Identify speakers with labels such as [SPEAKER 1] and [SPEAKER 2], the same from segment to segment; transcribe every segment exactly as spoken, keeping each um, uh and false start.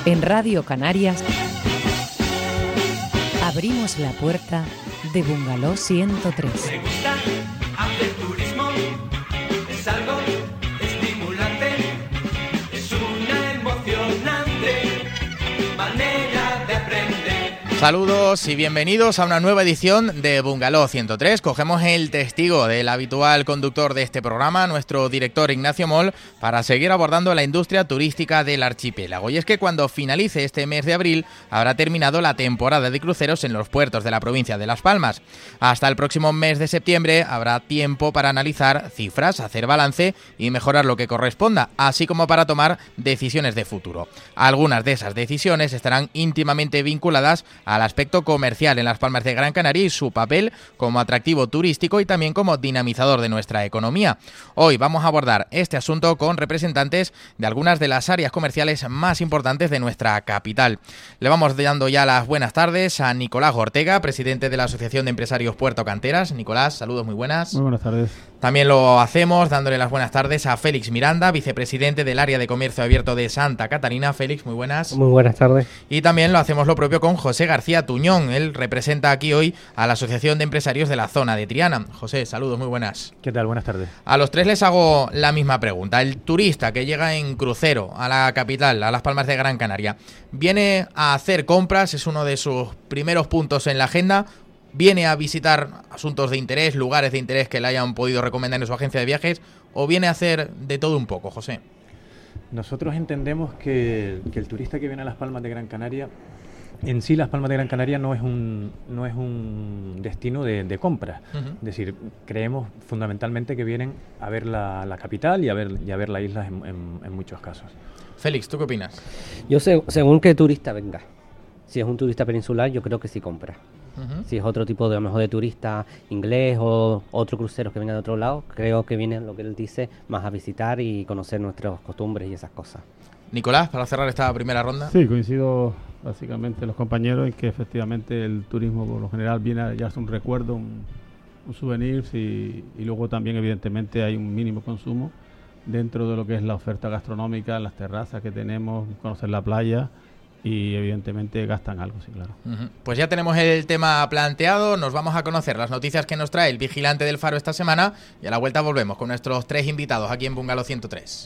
[SPEAKER 1] En Radio Canarias abrimos la puerta de Bungalow ciento tres.
[SPEAKER 2] Me gusta hacer turismo, es algo estimulante, es una emocionante manera de aprender.
[SPEAKER 3] Saludos y bienvenidos a una nueva edición de Bungalow ciento tres. Cogemos el testigo del habitual conductor de este programa, nuestro director Ignacio Moll, para seguir abordando la industria turística del archipiélago. Y es que cuando finalice este mes de abril habrá terminado la temporada de cruceros en los puertos de la provincia de Las Palmas. Hasta el próximo mes de septiembre habrá tiempo para analizar cifras, hacer balance y mejorar lo que corresponda, así como para tomar decisiones de futuro. Algunas de esas decisiones estarán íntimamente vinculadas a al aspecto comercial en Las Palmas de Gran Canaria y su papel como atractivo turístico y también como dinamizador de nuestra economía. Hoy vamos a abordar este asunto con representantes de algunas de las áreas comerciales más importantes de nuestra capital. Le vamos dando ya las buenas tardes a Nicolás Ortega, presidente de la Asociación de Empresarios Puerto Canteras. Nicolás, saludos, muy buenas.
[SPEAKER 4] Muy buenas tardes.
[SPEAKER 3] También lo hacemos dándole las buenas tardes a Félix Miranda, vicepresidente del área de comercio abierto de Santa Catarina. Félix, muy buenas.
[SPEAKER 5] Muy buenas tardes.
[SPEAKER 3] Y también lo hacemos lo propio con José García Tuñón. Él representa aquí hoy a la Asociación de Empresarios de la zona de Triana. José, saludos, muy buenas.
[SPEAKER 4] ¿Qué tal? Buenas tardes.
[SPEAKER 3] A los tres les hago la misma pregunta. El turista que llega en crucero a la capital, a Las Palmas de Gran Canaria, ¿viene a hacer compras? ¿Es uno de sus primeros puntos en la agenda? ¿Viene a visitar asuntos de interés, lugares de interés que le hayan podido recomendar en su agencia de viajes? ¿O viene a hacer de todo un poco, José?
[SPEAKER 4] Nosotros entendemos que, que el turista que viene a Las Palmas de Gran Canaria, en sí Las Palmas de Gran Canaria no es un, no es un destino de, de compra. Uh-huh. Es decir, creemos fundamentalmente que vienen a ver la, la capital y a ver, y a ver la isla en, en, en muchos casos.
[SPEAKER 3] Félix, ¿tú qué opinas?
[SPEAKER 5] Yo sé, según qué turista venga. Si es un turista peninsular, yo creo que sí compra. Uh-huh. Si es otro tipo de, a lo mejor de turista inglés o otro crucero que venga de otro lado, creo que viene, lo que él dice, más a visitar y conocer nuestras costumbres y esas cosas.
[SPEAKER 3] Nicolás, para cerrar esta primera ronda.
[SPEAKER 4] Sí, coincido básicamente los compañeros en que efectivamente el turismo por lo general viene a hallarse un recuerdo, un, un souvenir y, y luego también evidentemente hay un mínimo consumo dentro de lo que es la oferta gastronómica, las terrazas que tenemos, conocer la playa. Y evidentemente gastan algo, sí, claro.
[SPEAKER 3] Uh-huh. Pues ya tenemos el tema planteado, nos vamos a conocer las noticias que nos trae el vigilante del Faro esta semana y a la vuelta volvemos con nuestros tres invitados aquí en Bungalow ciento tres.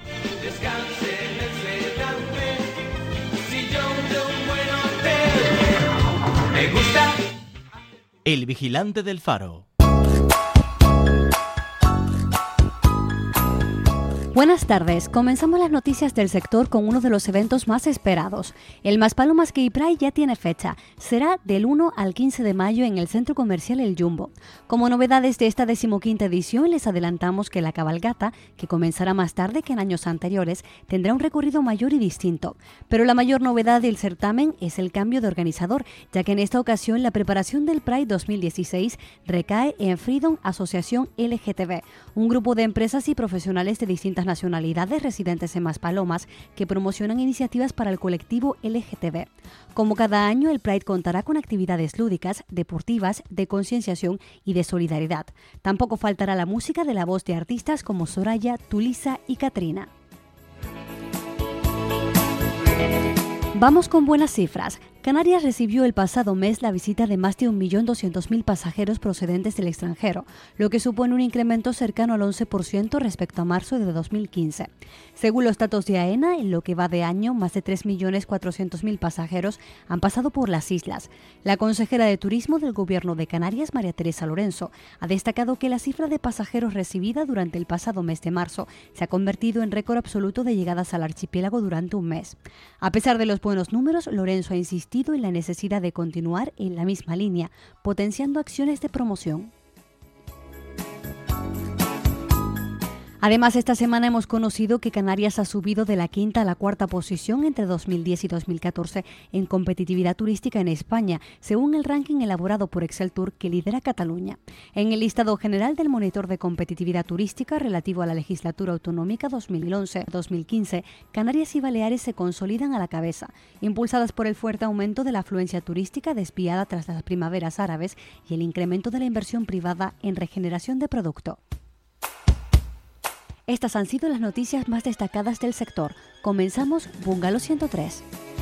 [SPEAKER 2] Descanse en el sedante, sillón de un buen hotel. Me gusta.
[SPEAKER 6] El vigilante del Faro.
[SPEAKER 7] Buenas tardes. Comenzamos las noticias del sector con uno de los eventos más esperados. El Maspalomas Gay Pride ya tiene fecha. Será del uno al quince de mayo en el Centro Comercial El Jumbo. Como novedades de esta decimoquinta edición, les adelantamos que la cabalgata, que comenzará más tarde que en años anteriores, tendrá un recorrido mayor y distinto. Pero la mayor novedad del certamen es el cambio de organizador, ya que en esta ocasión la preparación del Pride dos mil dieciséis recae en Freedom Asociación L G T B, un grupo de empresas y profesionales de distintas nacionalidades residentes en Maspalomas que promocionan iniciativas para el colectivo L G T B. Como cada año, el Pride contará con actividades lúdicas, deportivas, de concienciación y de solidaridad. Tampoco faltará la música de la voz de artistas como Soraya, Tulisa y Katrina. Vamos con buenas cifras. Canarias recibió el pasado mes la visita de más de un millón doscientos mil pasajeros procedentes del extranjero, lo que supone un incremento cercano al once por ciento respecto a marzo de dos mil quince. Según los datos de AENA, en lo que va de año, más de tres millones cuatrocientos mil pasajeros han pasado por las islas. La consejera de Turismo del Gobierno de Canarias, María Teresa Lorenzo, ha destacado que la cifra de pasajeros recibida durante el pasado mes de marzo se ha convertido en récord absoluto de llegadas al archipiélago durante un mes. A pesar de los buenos números, Lorenzo ha insistido en la necesidad de continuar en la misma línea, potenciando acciones de promoción. Además, esta semana hemos conocido que Canarias ha subido de la quinta a la cuarta posición entre dos mil diez y dos mil catorce en competitividad turística en España, según el ranking elaborado por Exceltur que lidera Cataluña. En el listado general del Monitor de Competitividad Turística relativo a la legislatura autonómica dos mil once a dos mil quince, Canarias y Baleares se consolidan a la cabeza, impulsadas por el fuerte aumento de la afluencia turística despiada tras las primaveras árabes y el incremento de la inversión privada en regeneración de producto. Estas han sido las noticias más destacadas del sector. Comenzamos Bungalow ciento tres.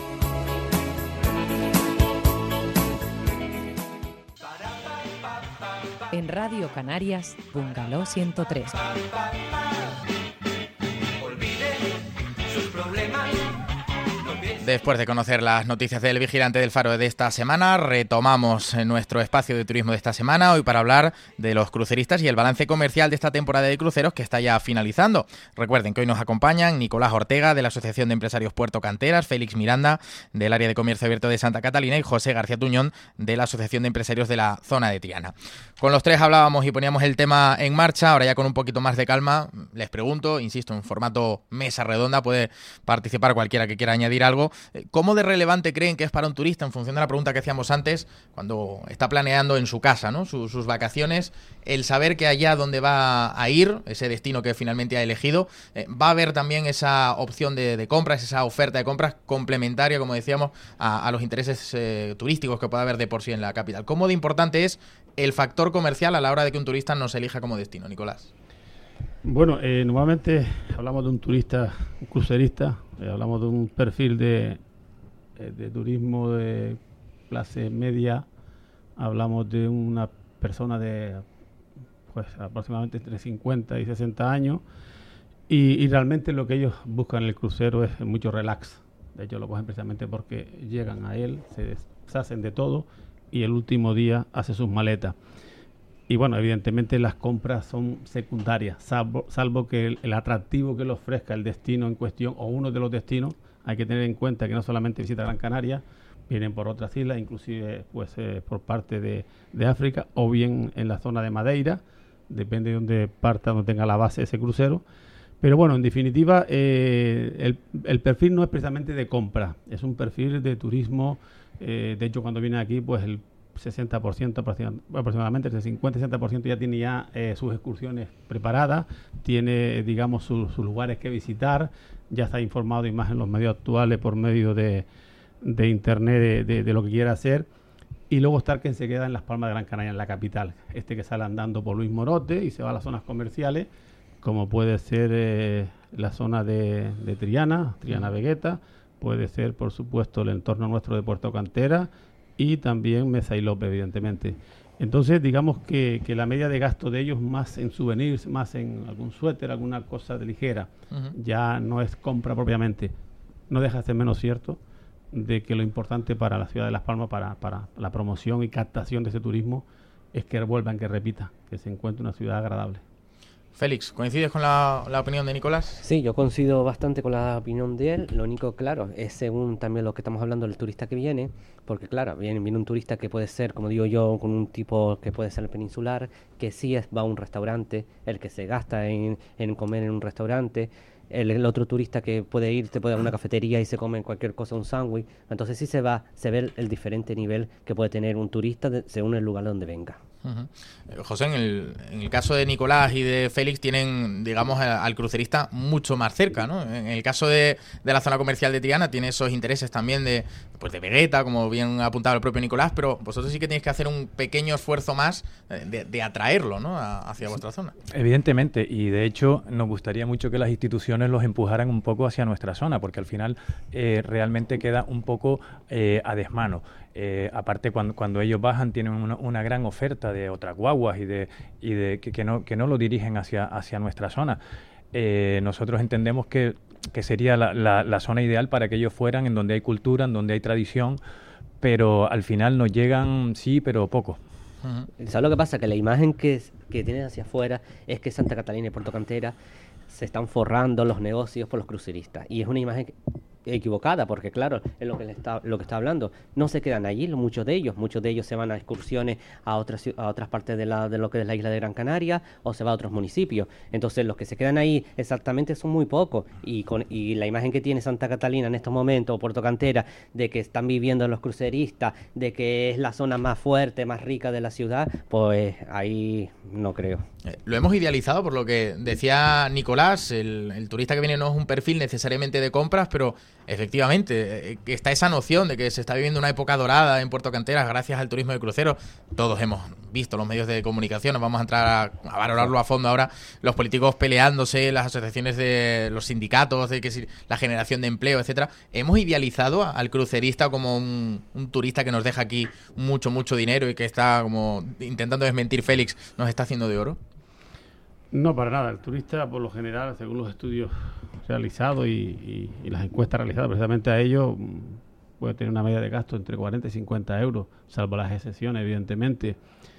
[SPEAKER 1] En Radio Canarias, Bungalow ciento tres.
[SPEAKER 2] Olvide sus problemas.
[SPEAKER 3] Después de conocer las noticias del Vigilante del Faro de esta semana, retomamos nuestro espacio de turismo de esta semana, hoy para hablar de los cruceristas y el balance comercial de esta temporada de cruceros que está ya finalizando. Recuerden que hoy nos acompañan Nicolás Ortega, de la Asociación de Empresarios Puerto Canteras, Félix Miranda, del Área de Comercio Abierto de Santa Catalina, y José García Tuñón, de la Asociación de Empresarios de la Zona de Triana. Con los tres hablábamos y poníamos el tema en marcha. Ahora ya con un poquito más de calma, les pregunto, insisto, en formato mesa redonda, puede participar cualquiera que quiera añadir algo. ¿Cómo de relevante creen que es para un turista, en función de la pregunta que hacíamos antes, cuando está planeando en su casa, ¿no?, sus, sus vacaciones, el saber que allá donde va a ir, ese destino que finalmente ha elegido, eh, va a haber también esa opción de, de compras, esa oferta de compras complementaria, como decíamos, a, a los intereses eh, turísticos que puede haber de por sí en la capital? ¿Cómo de importante es el factor comercial a la hora de que un turista nos elija como destino, Nicolás?
[SPEAKER 4] Bueno, eh, normalmente hablamos de un turista, un crucerista, eh, hablamos de un perfil de, eh, de turismo de clase media, hablamos de una persona de pues aproximadamente entre cincuenta y sesenta años, y, y realmente lo que ellos buscan en el crucero es mucho relax. De hecho lo cogen precisamente porque llegan a él, se deshacen de todo y el último día hace sus maletas. Y bueno, evidentemente las compras son secundarias, salvo, salvo que el, el atractivo que le ofrezca el destino en cuestión o uno de los destinos. Hay que tener en cuenta que no solamente visita Gran Canaria, vienen por otras islas, inclusive pues eh, por parte de, de África, o bien en la zona de Madeira, depende de dónde parta, donde tenga la base ese crucero. Pero bueno, en definitiva, eh, el, el perfil no es precisamente de compra, es un perfil de turismo. Eh, de hecho, cuando viene aquí, pues el sesenta por ciento aproximadamente, entre cincuenta y sesenta por ciento ya tiene ya eh, sus excursiones preparadas, tiene, digamos, su, sus lugares que visitar, ya está informado y más en los medios actuales por medio de, de internet de, de, de lo que quiera hacer. Y luego está el que se queda en Las Palmas de Gran Canaria, en la capital, este que sale andando por Luis Morote y se va a las zonas comerciales, como puede ser eh, la zona de, de Triana, Triana Vegueta, puede ser, por supuesto, el entorno nuestro de Puerto Cantera, y también Mesa y López, evidentemente. Entonces, digamos que, que la media de gasto de ellos más en souvenirs, más en algún suéter, alguna cosa de ligera, uh-huh. ya no es compra propiamente. No deja de ser menos cierto de que lo importante para la ciudad de Las Palmas, para, para la promoción y captación de ese turismo, es que vuelvan, que repita, que se encuentre una ciudad agradable.
[SPEAKER 3] Félix, ¿coincides con la, la opinión de Nicolás?
[SPEAKER 5] Sí, yo coincido bastante con la opinión de él. Lo único, claro, es según también lo que estamos hablando del turista que viene, porque claro, viene, viene un turista que puede ser, como digo yo, con un tipo que puede ser peninsular, que sí es, va a un restaurante, el que se gasta en, en comer en un restaurante. El, el otro turista que puede ir, te puede ir a una cafetería y se come cualquier cosa, un sándwich. Entonces sí se va, se ve el, el diferente nivel que puede tener un turista de, según el lugar donde venga.
[SPEAKER 3] Uh-huh. José, en el, en el caso de Nicolás y de Félix tienen, digamos, a, al crucerista mucho más cerca, ¿no? En el caso de, de la zona comercial de Triana tiene esos intereses también de, pues de Vegueta, como bien apuntaba el propio Nicolás, pero vosotros sí que tenéis que hacer un pequeño esfuerzo más de, de atraerlo, ¿no?, a, hacia vuestra zona.
[SPEAKER 8] Evidentemente, y de hecho nos gustaría mucho que las instituciones los empujaran un poco hacia nuestra zona, porque al final eh, realmente queda un poco eh, a desmano. Eh, aparte, cuando, cuando ellos bajan tienen una, una gran oferta de otras guaguas y de, y de que, que, no, que no lo dirigen hacia, hacia nuestra zona. Eh, nosotros entendemos que, que sería la, la, la zona ideal para que ellos fueran, en donde hay cultura, en donde hay tradición, pero al final nos llegan, sí, pero poco.
[SPEAKER 5] Uh-huh. ¿Sabes lo que pasa? Que la imagen que, que tienes hacia afuera es que Santa Catalina y Puerto Cantera se están forrando los negocios por los cruceristas, y es una imagen que equivocada, porque claro, es lo que le está lo que está hablando, no se quedan allí muchos de ellos, muchos de ellos se van a excursiones a otras a otras partes de la de lo que es la isla de Gran Canaria, o se va a otros municipios. Entonces los que se quedan ahí exactamente son muy pocos, y con y la imagen que tiene Santa Catalina en estos momentos, o Puerto Cantera, de que están viviendo los cruceristas, de que es la zona más fuerte, más rica de la ciudad, pues ahí no creo.
[SPEAKER 3] Eh, lo hemos idealizado, por lo que decía Nicolás, el, el turista que viene no es un perfil necesariamente de compras, pero efectivamente, eh, está esa noción de que se está viviendo una época dorada en Puerto Canteras gracias al turismo de cruceros. Todos hemos visto los medios de comunicación, nos vamos a entrar a, a valorarlo a fondo ahora, los políticos peleándose, las asociaciones de los sindicatos, de que si, la generación de empleo, etcétera. ¿Hemos idealizado a, al crucerista como un, un turista que nos deja aquí mucho, mucho dinero y que está, como intentando desmentir Félix, nos está haciendo de oro?
[SPEAKER 4] No, para nada. El turista, por lo general, según los estudios realizados y, y, y las encuestas realizadas precisamente a ellos, puede tener una media de gasto entre cuarenta y cincuenta euros, salvo las excepciones, evidentemente.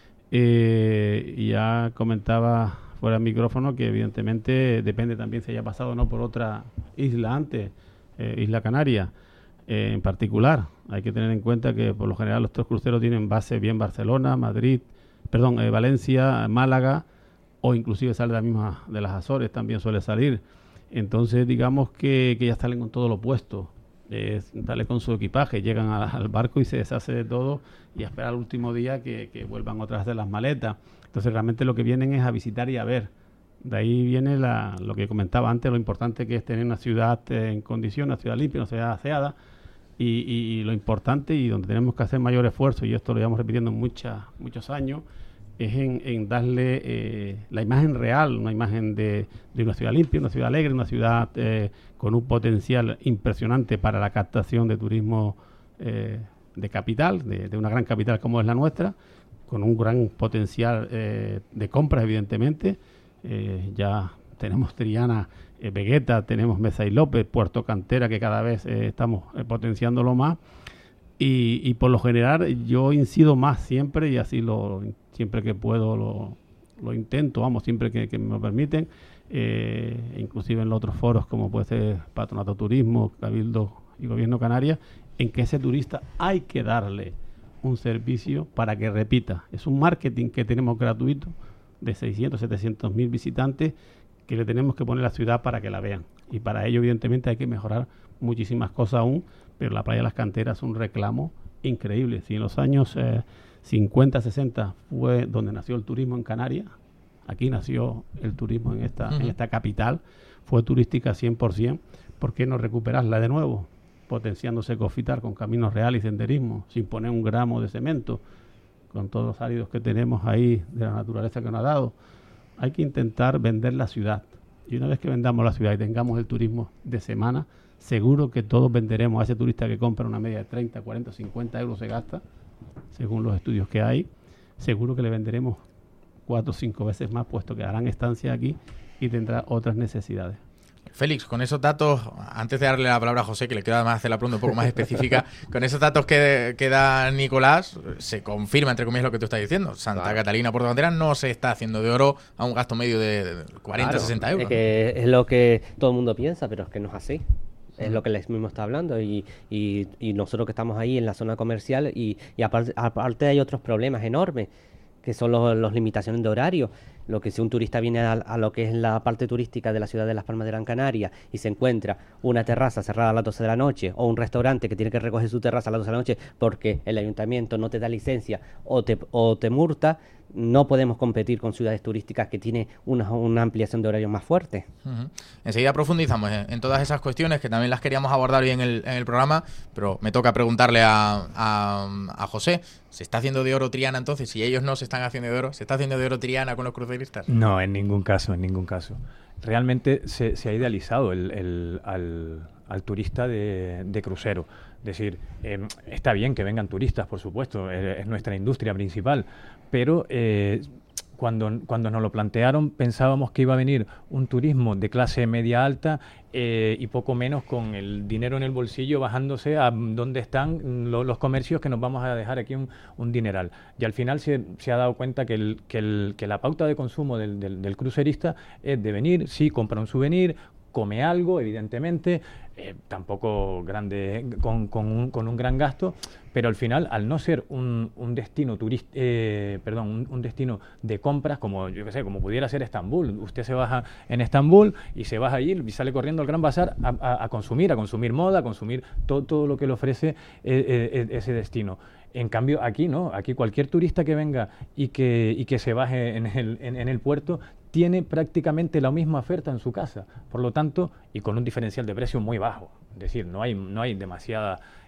[SPEAKER 4] Eh, y ya comentaba fuera del micrófono que evidentemente depende también si haya pasado o no por otra isla antes, eh, Isla Canaria eh, en particular. Hay que tener en cuenta que por lo general los tres cruceros tienen base bien Barcelona, Madrid, perdón, eh, Valencia, Málaga, o inclusive sale de la misma de las Azores, también suele salir. Entonces digamos que, que ya salen con todo lo puesto. Eh, sale con su equipaje, llegan a, al barco y se deshace de todo y a esperar el último día que, que vuelvan otras de las maletas. Entonces realmente lo que vienen es a visitar y a ver. De ahí viene la, lo que comentaba antes, lo importante que es tener una ciudad eh, en condición, una ciudad limpia, una ciudad aseada, y, y, y lo importante y donde tenemos que hacer mayor esfuerzo, y esto lo llevamos repitiendo muchas, muchos años, es en, en darle eh, la imagen real, una imagen de, de una ciudad limpia, una ciudad alegre, una ciudad eh, con un potencial impresionante para la captación de turismo eh, de capital, de, de una gran capital como es la nuestra, con un gran potencial eh, de compras, evidentemente. Eh, ya tenemos Triana, eh, Vegueta, tenemos Mesa y López, Puerto Cantera, que cada vez eh, estamos eh, potenciándolo más. Y, y por lo general yo incido más siempre, y así lo siempre que puedo lo, lo intento, vamos, siempre que, que me lo permiten, eh, inclusive en los otros foros como puede ser Patronato Turismo, Cabildo y Gobierno Canarias, en que ese turista hay que darle un servicio para que repita. Es un marketing que tenemos gratuito de seiscientos, setecientos mil visitantes que le tenemos que poner a la ciudad para que la vean. Y para ello, evidentemente, hay que mejorar muchísimas cosas aún, pero la Playa de las Canteras es un reclamo increíble. Si en los años eh, cincuenta, sesenta fue donde nació el turismo en Canarias, aquí nació el turismo en esta, uh-huh. en esta capital, fue turística cien por ciento, ¿por qué no recuperarla de nuevo? Potenciándose Cofitar con caminos reales y senderismo, sin poner un gramo de cemento, con todos los áridos que tenemos ahí de la naturaleza que nos ha dado. Hay que intentar vender la ciudad. Y una vez que vendamos la ciudad y tengamos el turismo de semana, seguro que todos venderemos a ese turista que compra una media de treinta, cuarenta, cincuenta euros se gasta, según los estudios que hay. Seguro que le venderemos cuatro o cinco veces más, puesto que harán estancia aquí y tendrá otras necesidades.
[SPEAKER 3] Félix, con esos datos, antes de darle la palabra a José, que le queda además hacer la pregunta un poco más específica, con esos datos que, que da Nicolás, se confirma, entre comillas, lo que tú estás diciendo. Santa claro. Catalina, Puerto Cantera, no se está haciendo de oro a un gasto medio de cuarenta, claro, sesenta euros.
[SPEAKER 5] Es, que es lo que todo el mundo piensa, pero es que no es así. Es lo que les mismo está hablando y, y, y nosotros que estamos ahí en la zona comercial y, y aparte, aparte hay otros problemas enormes, que son los, los limitaciones de horario. Lo que si un turista viene a, a lo que es la parte turística de la ciudad de Las Palmas de Gran Canaria y se encuentra una terraza cerrada a las doce de la noche o un restaurante que tiene que recoger su terraza a las doce de la noche porque el ayuntamiento no te da licencia o te, o te multa, no podemos competir con ciudades turísticas que tienen una, una ampliación de horarios más fuerte.
[SPEAKER 3] Uh-huh. Enseguida profundizamos en, en todas esas cuestiones que también las queríamos abordar hoy en el, en el programa, pero me toca preguntarle a, a, a José, ¿se está haciendo de oro Triana entonces? Si ellos no se están haciendo de oro, ¿se está haciendo de oro Triana con los cruceristas?
[SPEAKER 8] No, en ningún caso, en ningún caso. Realmente se, se ha idealizado el, el, al, al turista de, de crucero. Es decir, eh, está bien que vengan turistas, por supuesto, es, es nuestra industria principal, pero eh, cuando, cuando nos lo plantearon pensábamos que iba a venir un turismo de clase media alta eh, y poco menos con el dinero en el bolsillo bajándose a donde están lo, los comercios que nos vamos a dejar aquí un, un dineral. Y al final se, se ha dado cuenta que, el, que, el, que la pauta de consumo del, del, del crucerista es de venir, sí, compra un souvenir, come algo, evidentemente, eh, tampoco grande con, con, un, con un gran gasto, pero al final, al no ser un, un destino turista, eh, perdón, un, un destino de compras, como yo qué sé, como pudiera ser Estambul, usted se baja en Estambul y se baja allí y sale corriendo al Gran Bazar a, a, a consumir, a consumir moda, a consumir todo, todo lo que le ofrece eh, eh, ese destino. En cambio, aquí no, aquí cualquier turista que venga y que, y que se baje en el, en, en el puerto tiene prácticamente la misma oferta en su casa, por lo tanto, y con un diferencial de precio muy bajo. Es decir, no hay, no hay demasiada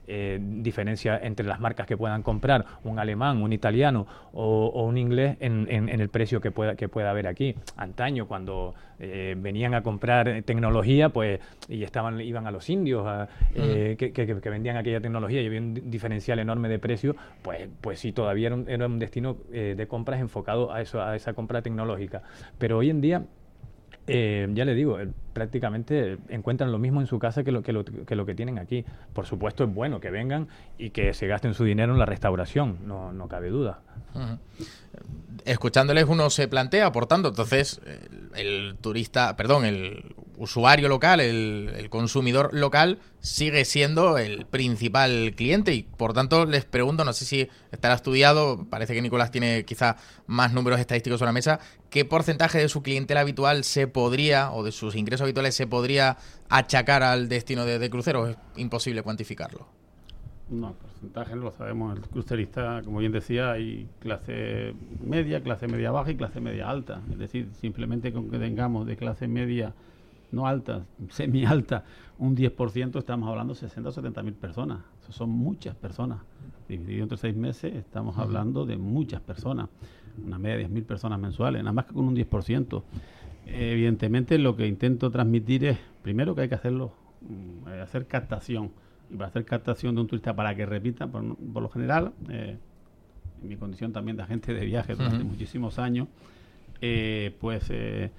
[SPEAKER 8] eh, diferencia entre las marcas que puedan comprar, un alemán, un italiano o, o un inglés en, en, en el precio que pueda, que pueda haber aquí. Antaño, cuando eh, venían a comprar tecnología, pues y estaban iban a los indios a, eh, que, que, que vendían aquella tecnología y había un diferencial enorme de precio, pues, pues sí, todavía era un, era un destino eh, de compras enfocado a eso, a esa compra tecnológica. Pero hoy en día, Eh, ya le digo, eh, prácticamente encuentran lo mismo en su casa que lo que, lo que lo que tienen aquí. Por supuesto es bueno que vengan y que se gasten su dinero en la restauración, no, no cabe duda.
[SPEAKER 3] Uh-huh. Escuchándoles uno se plantea, por tanto, entonces el, el turista, perdón, el usuario local, el, el consumidor local sigue siendo el principal cliente y por tanto les pregunto, no sé si estará estudiado, parece que Nicolás tiene quizá más números estadísticos sobre la mesa, ¿qué porcentaje de su clientela habitual se podría, o de sus ingresos habituales se podría achacar al destino de, de cruceros? Es imposible cuantificarlo.
[SPEAKER 4] No, porcentaje no lo sabemos. El crucerista, como bien decía, hay clase media, clase media baja y clase media alta. Es decir, simplemente con que tengamos de clase media, no alta, semi alta, un diez por ciento, estamos hablando de sesenta o setenta mil personas. Eso son muchas personas. Dividido entre seis meses, estamos uh-huh. hablando de muchas personas. Una media de diez mil personas mensuales, nada más que con un diez por ciento. Eh, evidentemente, lo que intento transmitir es, primero, que hay que hacerlo, eh, hacer captación. Y para hacer captación de un turista para que repita, por, por lo general, eh, en mi condición también de agente de viaje durante uh-huh. muchísimos años, eh, pues, eh,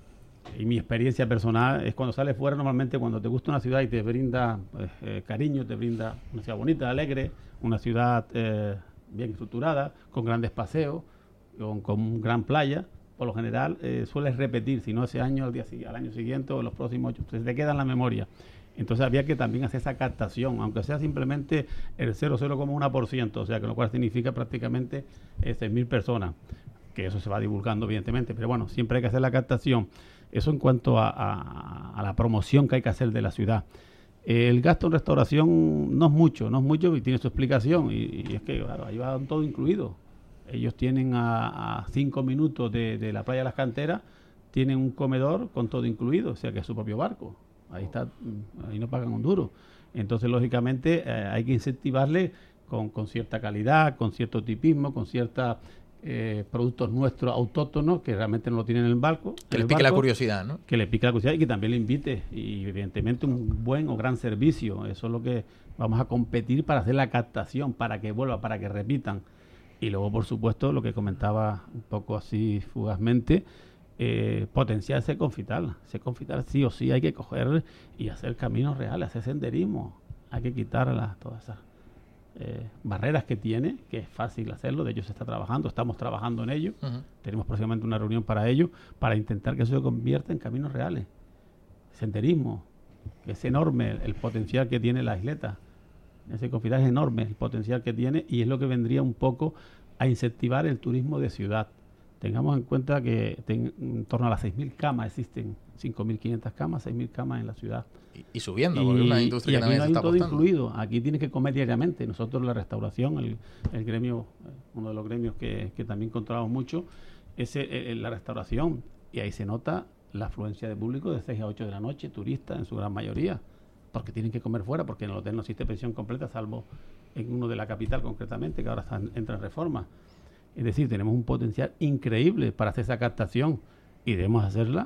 [SPEAKER 4] y mi experiencia personal es cuando sales fuera, normalmente cuando te gusta una ciudad y te brinda pues, eh, cariño, te brinda una ciudad bonita, alegre, una ciudad eh, bien estructurada, con grandes paseos, con, con gran playa, por lo general eh, sueles repetir, si no ese año, al, día, al año siguiente o los próximos ocho, entonces te queda en la memoria. Entonces había que también hacer esa captación, aunque sea simplemente el cero coma uno por ciento, o sea, que lo cual significa prácticamente eh, seis mil personas, que eso se va divulgando evidentemente, pero bueno, siempre hay que hacer la captación. Eso en cuanto a, a, a la promoción que hay que hacer de la ciudad. Eh, el gasto en restauración no es mucho, no es mucho y tiene su explicación, y, y es que claro, ahí va todo incluido. Ellos tienen a, a cinco minutos de, de la playa de las Canteras, tienen un comedor con todo incluido, o sea que es su propio barco. Ahí está, ahí no pagan un duro. Entonces, lógicamente, eh, hay que incentivarle con, con cierta calidad, con cierto tipismo, con ciertos eh, productos nuestros autóctonos que realmente no lo tienen en el barco.
[SPEAKER 3] Que le pique la curiosidad, ¿no?
[SPEAKER 4] Que le pique la curiosidad y que también le invite. Y, evidentemente, un buen o gran servicio. Eso es lo que vamos a competir para hacer la captación, para que vuelva, para que repitan. Y luego, por supuesto, lo que comentaba un poco así fugazmente, Eh, potenciar ese confital. Ese confital sí o sí hay que coger y hacer caminos reales, hacer senderismo. Hay que quitar las, todas esas eh, barreras que tiene, que es fácil hacerlo, de ello se está trabajando, estamos trabajando en ello. Uh-huh. Tenemos próximamente una reunión para ello, para intentar que eso se convierta en caminos reales. Senderismo, que es enorme el, el potencial que tiene la isleta. Ese confital es enorme el potencial que tiene y es lo que vendría un poco a incentivar el turismo de ciudad. Tengamos en cuenta que ten, en torno a las seis mil camas existen, cinco mil quinientas camas, seis mil camas en la ciudad.
[SPEAKER 3] Y, y subiendo, porque es una industria
[SPEAKER 4] y
[SPEAKER 3] que también
[SPEAKER 4] no
[SPEAKER 3] se está
[SPEAKER 4] todo
[SPEAKER 3] apostando.
[SPEAKER 4] Incluido. Aquí tienes que comer diariamente. Nosotros la restauración, el, el gremio, uno de los gremios que, que también controlamos mucho, es el, la restauración. Y ahí se nota la afluencia de público de seis a ocho de la noche, turistas en su gran mayoría, porque tienen que comer fuera, porque en el hotel no existe pensión completa, salvo en uno de la capital concretamente, que ahora está, entra en reforma. Es decir, tenemos un potencial increíble para hacer esa captación y debemos hacerla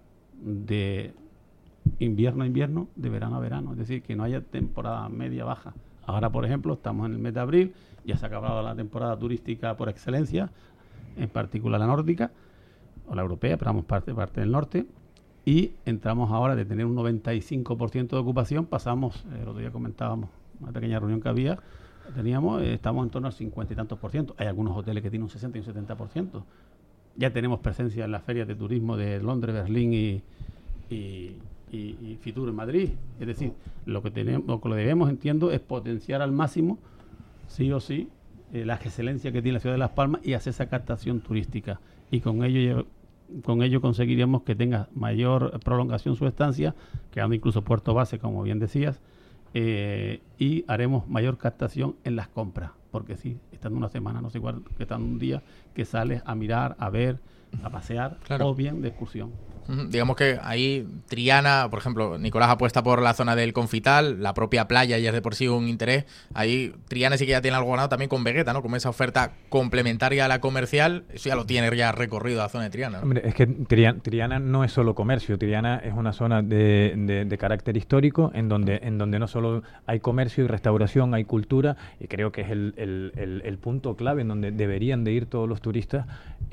[SPEAKER 4] de invierno a invierno, de verano a verano. Es decir, que no haya temporada media baja. Ahora, por ejemplo, estamos en el mes de abril, ya se ha acabado la temporada turística por excelencia, en particular la nórdica, o la europea, pero vamos parte, parte del norte, y entramos ahora de tener un noventa y cinco por ciento de ocupación, pasamos, eh, el otro día comentábamos, una pequeña reunión que había, teníamos, eh, estamos en torno al cincuenta y tantos por ciento. Hay algunos hoteles que tienen un sesenta y un setenta por ciento. Ya tenemos presencia en las ferias de turismo de Londres, Berlín y, y, y, y Fitur en Madrid. Es decir, lo que tenemos, lo que debemos, entiendo, es potenciar al máximo, sí o sí, eh, la excelencia que tiene la ciudad de Las Palmas y hacer esa captación turística. Y con ello, con ello conseguiríamos que tenga mayor prolongación su estancia, quedando incluso puerto base, como bien decías. Eh, y haremos mayor captación en las compras, porque sí, estando una semana, no sé cuál, que estando un día, que sales a mirar, a ver, a pasear, claro. O bien de excursión.
[SPEAKER 3] Digamos que ahí Triana, por ejemplo, Nicolás apuesta por la zona del Confital, la propia playa ya es de por sí un interés. Ahí Triana sí que ya tiene algo ganado también con Vegueta, ¿no? Como esa oferta complementaria a la comercial, eso ya lo tiene ya recorrido la zona de Triana, ¿no?
[SPEAKER 8] Hombre, es que Triana, Triana no es solo comercio, Triana es una zona de, de, de carácter histórico en donde, en donde no solo hay comercio y restauración, hay cultura, y creo que es el, el, el, el punto clave en donde deberían de ir todos los turistas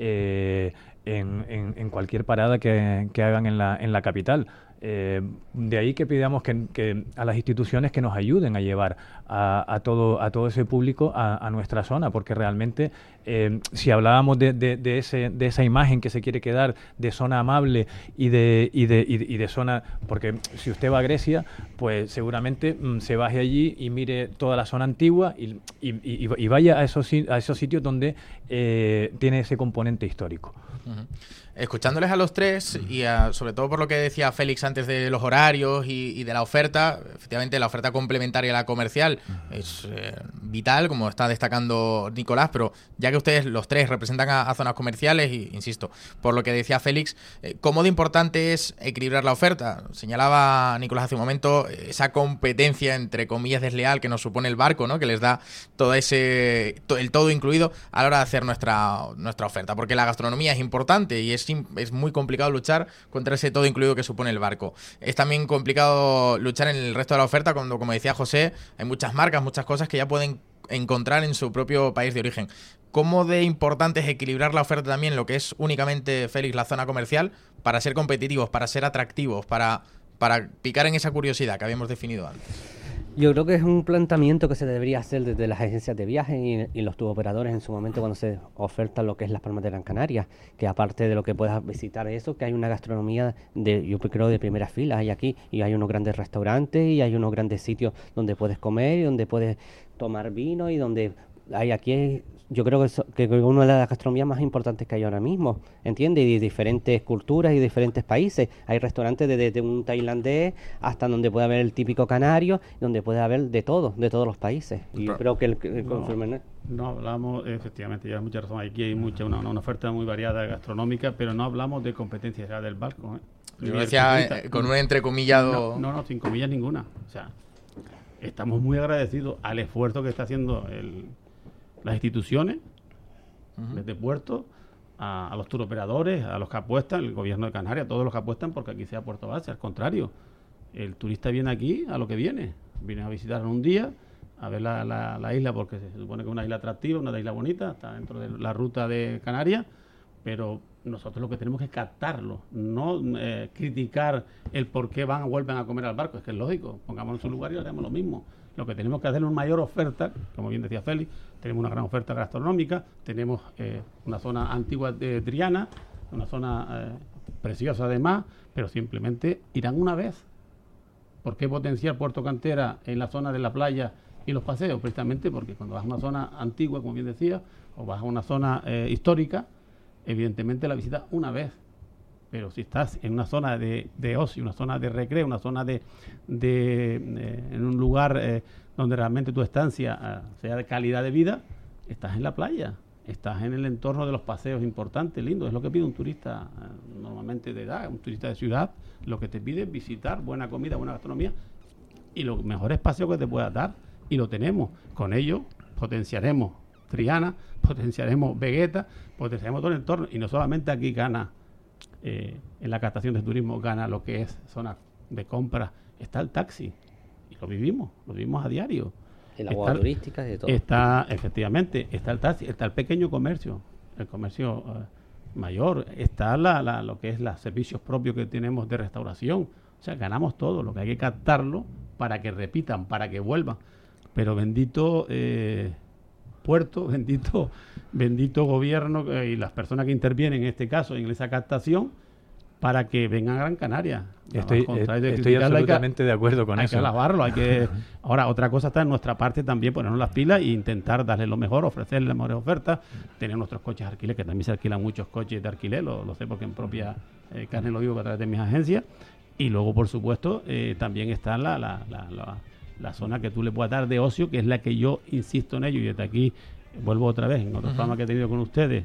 [SPEAKER 8] eh, En, en, en cualquier parada que, que hagan en la, en la capital. Eh, de ahí que pidamos que, que a las instituciones que nos ayuden a llevar a, a, todo, a todo ese público a, a nuestra zona, porque realmente eh, si hablábamos de, de, de, ese, de esa imagen que se quiere quedar de zona amable y de, y de, y de, y de zona, porque si usted va a Grecia, pues seguramente mm, se baje allí y mire toda la zona antigua y, y, y, y vaya a esos, a esos sitios donde eh, tiene ese componente histórico.
[SPEAKER 3] Uh-huh. Escuchándoles a los tres y a, sobre todo por lo que decía Félix antes de los horarios y, y de la oferta, efectivamente la oferta complementaria a la comercial es eh, vital, como está destacando Nicolás, pero ya que ustedes los tres representan a, a zonas comerciales, y insisto, por lo que decía Félix, eh, ¿cómo de importante es equilibrar la oferta? Señalaba Nicolás hace un momento esa competencia entre comillas desleal que nos supone el barco, ¿no? Que les da todo ese to, el todo incluido a la hora de hacer nuestra, nuestra oferta, porque la gastronomía es importante y es es muy complicado luchar contra ese todo incluido que supone el barco. Es también complicado luchar en el resto de la oferta cuando, como decía José, hay muchas marcas, muchas cosas que ya pueden encontrar en su propio país de origen. ¿Cómo de importante es equilibrar la oferta también, lo que es únicamente, Félix, la zona comercial, para ser competitivos, para ser atractivos, para, para picar en esa curiosidad que habíamos definido antes?
[SPEAKER 5] Yo creo que es un planteamiento que se debería hacer desde las agencias de viajes y, y los turoperadores en su momento cuando se oferta lo que es las Palmas de Gran Canaria, que aparte de lo que puedas visitar eso, que hay una gastronomía de, yo creo, de primera fila, hay aquí, y hay unos grandes restaurantes y hay unos grandes sitios donde puedes comer y donde puedes tomar vino y donde hay aquí, yo creo que, eso, que una de las gastronomías más importantes que hay ahora mismo, ¿entiendes? Y de diferentes culturas y diferentes países. Hay restaurantes desde de un tailandés hasta donde puede haber el típico canario, donde puede haber de todo, de todos los países. Y yo creo que el, el
[SPEAKER 4] no,
[SPEAKER 5] consumer...
[SPEAKER 4] no hablamos, efectivamente, llevas mucha razón, aquí hay mucha una, una oferta muy variada gastronómica, pero no hablamos de competencia ya del barco, ¿eh?
[SPEAKER 3] Yo decía eh, con un entrecomillado...
[SPEAKER 4] No, no, no, sin comillas ninguna. O sea, estamos muy agradecidos al esfuerzo que está haciendo el... las instituciones, uh-huh. desde Puerto, a, a los turoperadores, a los que apuestan, el gobierno de Canarias, todos los que apuestan porque aquí sea Puerto Base. Al contrario, el turista viene aquí a lo que viene. Viene a visitar un día, a ver la, la, la isla, porque se supone que es una isla atractiva, una isla bonita, está dentro de la ruta de Canarias, pero nosotros lo que tenemos que captarlo, no eh, criticar el por qué van vuelven a comer al barco. Es que es lógico, pongámonos en su lugar y haremos lo mismo. Lo que tenemos que hacer es una mayor oferta, como bien decía Félix, tenemos una gran oferta gastronómica, tenemos eh, una zona antigua de Triana, una zona eh, preciosa además, pero simplemente irán una vez. ¿Por qué potenciar Puerto Cantera en la zona de la playa y los paseos? Precisamente porque cuando vas a una zona antigua, como bien decía, o vas a una zona eh, histórica, evidentemente la visitas una vez. Pero si estás en una zona de, de ocio, una zona de recreo, una zona de, de eh, en un lugar eh, donde realmente tu estancia eh, sea de calidad de vida, estás en la playa, estás en el entorno de los paseos importantes, lindos. Es lo que pide un turista eh, normalmente de edad, un turista de ciudad. Lo que te pide es visitar buena comida, buena gastronomía y los mejores paseos que te puedas dar. Y lo tenemos. Con ello potenciaremos Triana, potenciaremos Vegueta, potenciaremos todo el entorno. Y no solamente aquí gana... Eh, en la captación de turismo gana lo que es zona de compra, está el taxi y lo vivimos, lo vivimos a diario.
[SPEAKER 5] En la boda turística y de todo.
[SPEAKER 4] Está, efectivamente, está el taxi, está el pequeño comercio, el comercio uh, mayor, está la, la, lo que es los servicios propios que tenemos de restauración. O sea, ganamos todo, lo que hay que captarlo para que repitan, para que vuelvan. Pero bendito eh, Puerto, bendito bendito gobierno eh, y las personas que intervienen en este caso en esa captación para que vengan a Gran Canaria.
[SPEAKER 8] Estoy, eh, estoy absolutamente
[SPEAKER 4] que,
[SPEAKER 8] de acuerdo con
[SPEAKER 4] hay
[SPEAKER 8] eso.
[SPEAKER 4] Hay que alabarlo, hay que... Ahora, otra cosa está en nuestra parte también, ponernos las pilas e intentar darle lo mejor, ofrecerle las mejores ofertas, tener nuestros coches de alquiler, que también se alquilan muchos coches de alquiler, lo, lo sé porque en propia eh, carne lo digo a través de mis agencias, y luego, por supuesto, eh, también está la, la, la, la, la zona que tú le puedas dar de ocio, que es la que yo insisto en ello, y desde aquí vuelvo otra vez, en otro uh-huh. programa que he tenido con ustedes,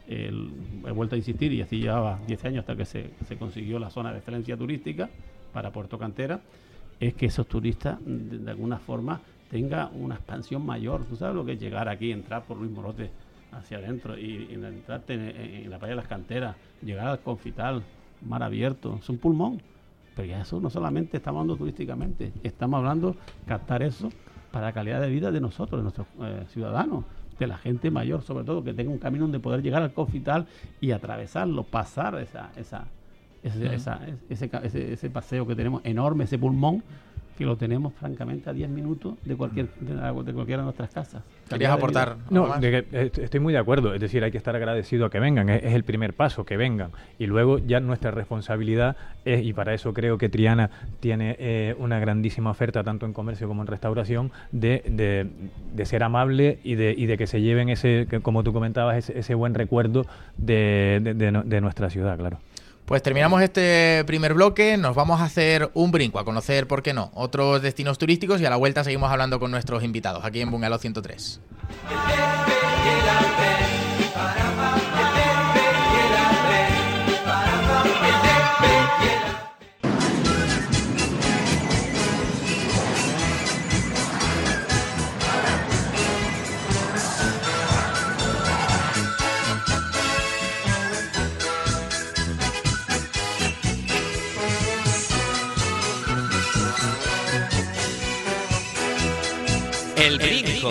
[SPEAKER 4] el, he vuelto a insistir, y así llevaba diez años hasta que se, se consiguió la zona de excelencia turística para Puerto Cantera, es que esos turistas de, de alguna forma tenga una expansión mayor. Tú sabes lo que es llegar aquí, entrar por Luis Morote hacia adentro y, y entrarte en, en la playa de las Canteras, llegar al Confital, mar abierto, es un pulmón. Pero ya eso no solamente estamos hablando turísticamente, estamos hablando captar eso para la calidad de vida de nosotros, de nuestros eh, ciudadanos, de la gente mayor, sobre todo, que tenga un camino donde poder llegar al Confital y atravesarlo, pasar esa, esa, ese, uh-huh. esa ese, ese, ese paseo que tenemos enorme, ese pulmón, que lo tenemos francamente a diez minutos de cualquier de, de cualquiera de nuestras casas.
[SPEAKER 3] ¿Querías aportar?
[SPEAKER 8] No, de que, estoy muy de acuerdo. Es decir, hay que estar agradecido a que vengan. Es, es el primer paso, que vengan. Y luego ya nuestra responsabilidad es, y para eso creo que Triana tiene eh, una grandísima oferta, tanto en comercio como en restauración, de, de, de ser amable y de, y de que se lleven ese, que, como tú comentabas, ese, ese buen recuerdo de, de, de, de nuestra ciudad, claro.
[SPEAKER 3] Pues terminamos este primer bloque, nos vamos a hacer un brinco a conocer, ¿por qué no?, otros destinos turísticos, y a la vuelta seguimos hablando con nuestros invitados aquí en Bungalow ciento tres.
[SPEAKER 2] El brinco.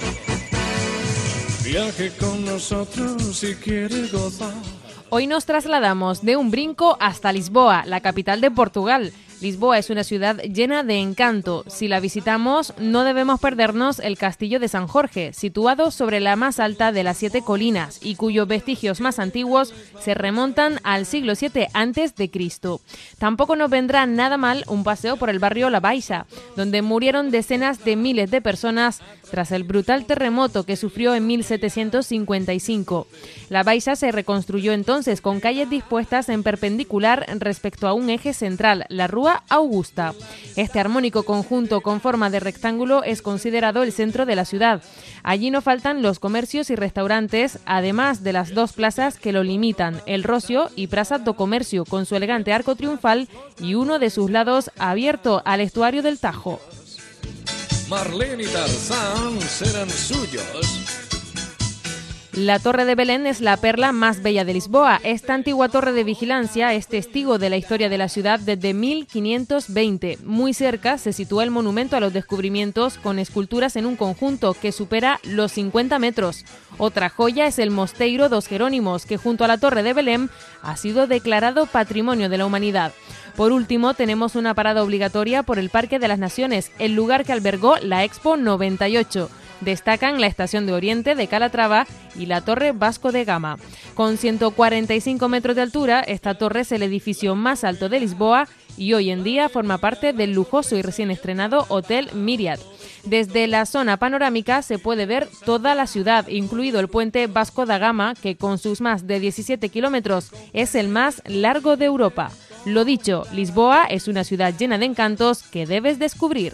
[SPEAKER 9] Viaje con nosotros si quiere gozar.
[SPEAKER 10] Hoy nos trasladamos de un brinco hasta Lisboa, la capital de Portugal. Lisboa es una ciudad llena de encanto. Si la visitamos, no debemos perdernos el Castillo de San Jorge, situado sobre la más alta de las siete colinas y cuyos vestigios más antiguos se remontan al siglo siete antes de Cristo. Tampoco nos vendrá nada mal un paseo por el barrio La Baixa, donde murieron decenas de miles de personas tras el brutal terremoto que sufrió en mil setecientos cincuenta y cinco. La Baixa se reconstruyó entonces con calles dispuestas en perpendicular respecto a un eje central, la Rúa Augusta. Este armónico conjunto con forma de rectángulo es considerado el centro de la ciudad. Allí no faltan los comercios y restaurantes, además de las dos plazas que lo limitan, el Rocio y Praça do Comércio, con su elegante arco triunfal y uno de sus lados abierto al estuario del Tajo.
[SPEAKER 9] Marlene y Tarzán serán suyos.
[SPEAKER 10] La Torre de Belén es la perla más bella de Lisboa. Esta antigua torre de vigilancia es testigo de la historia de la ciudad desde mil quinientos veinte. Muy cerca se sitúa el monumento a los descubrimientos, con esculturas en un conjunto que supera los cincuenta metros. Otra joya es el Mosteiro dos Jerónimos, que junto a la Torre de Belén ha sido declarado Patrimonio de la Humanidad. Por último, tenemos una parada obligatoria por el Parque de las Naciones, el lugar que albergó la Expo noventa y ocho. Destacan la Estación de Oriente de Calatrava y la Torre Vasco de Gama. Con ciento cuarenta y cinco metros de altura, esta torre es el edificio más alto de Lisboa y hoy en día forma parte del lujoso y recién estrenado Hotel Myriad. Desde la zona panorámica se puede ver toda la ciudad, incluido el puente Vasco da Gama, que con sus más de diecisiete kilómetros es el más largo de Europa. Lo dicho, Lisboa es una ciudad llena de encantos que debes descubrir.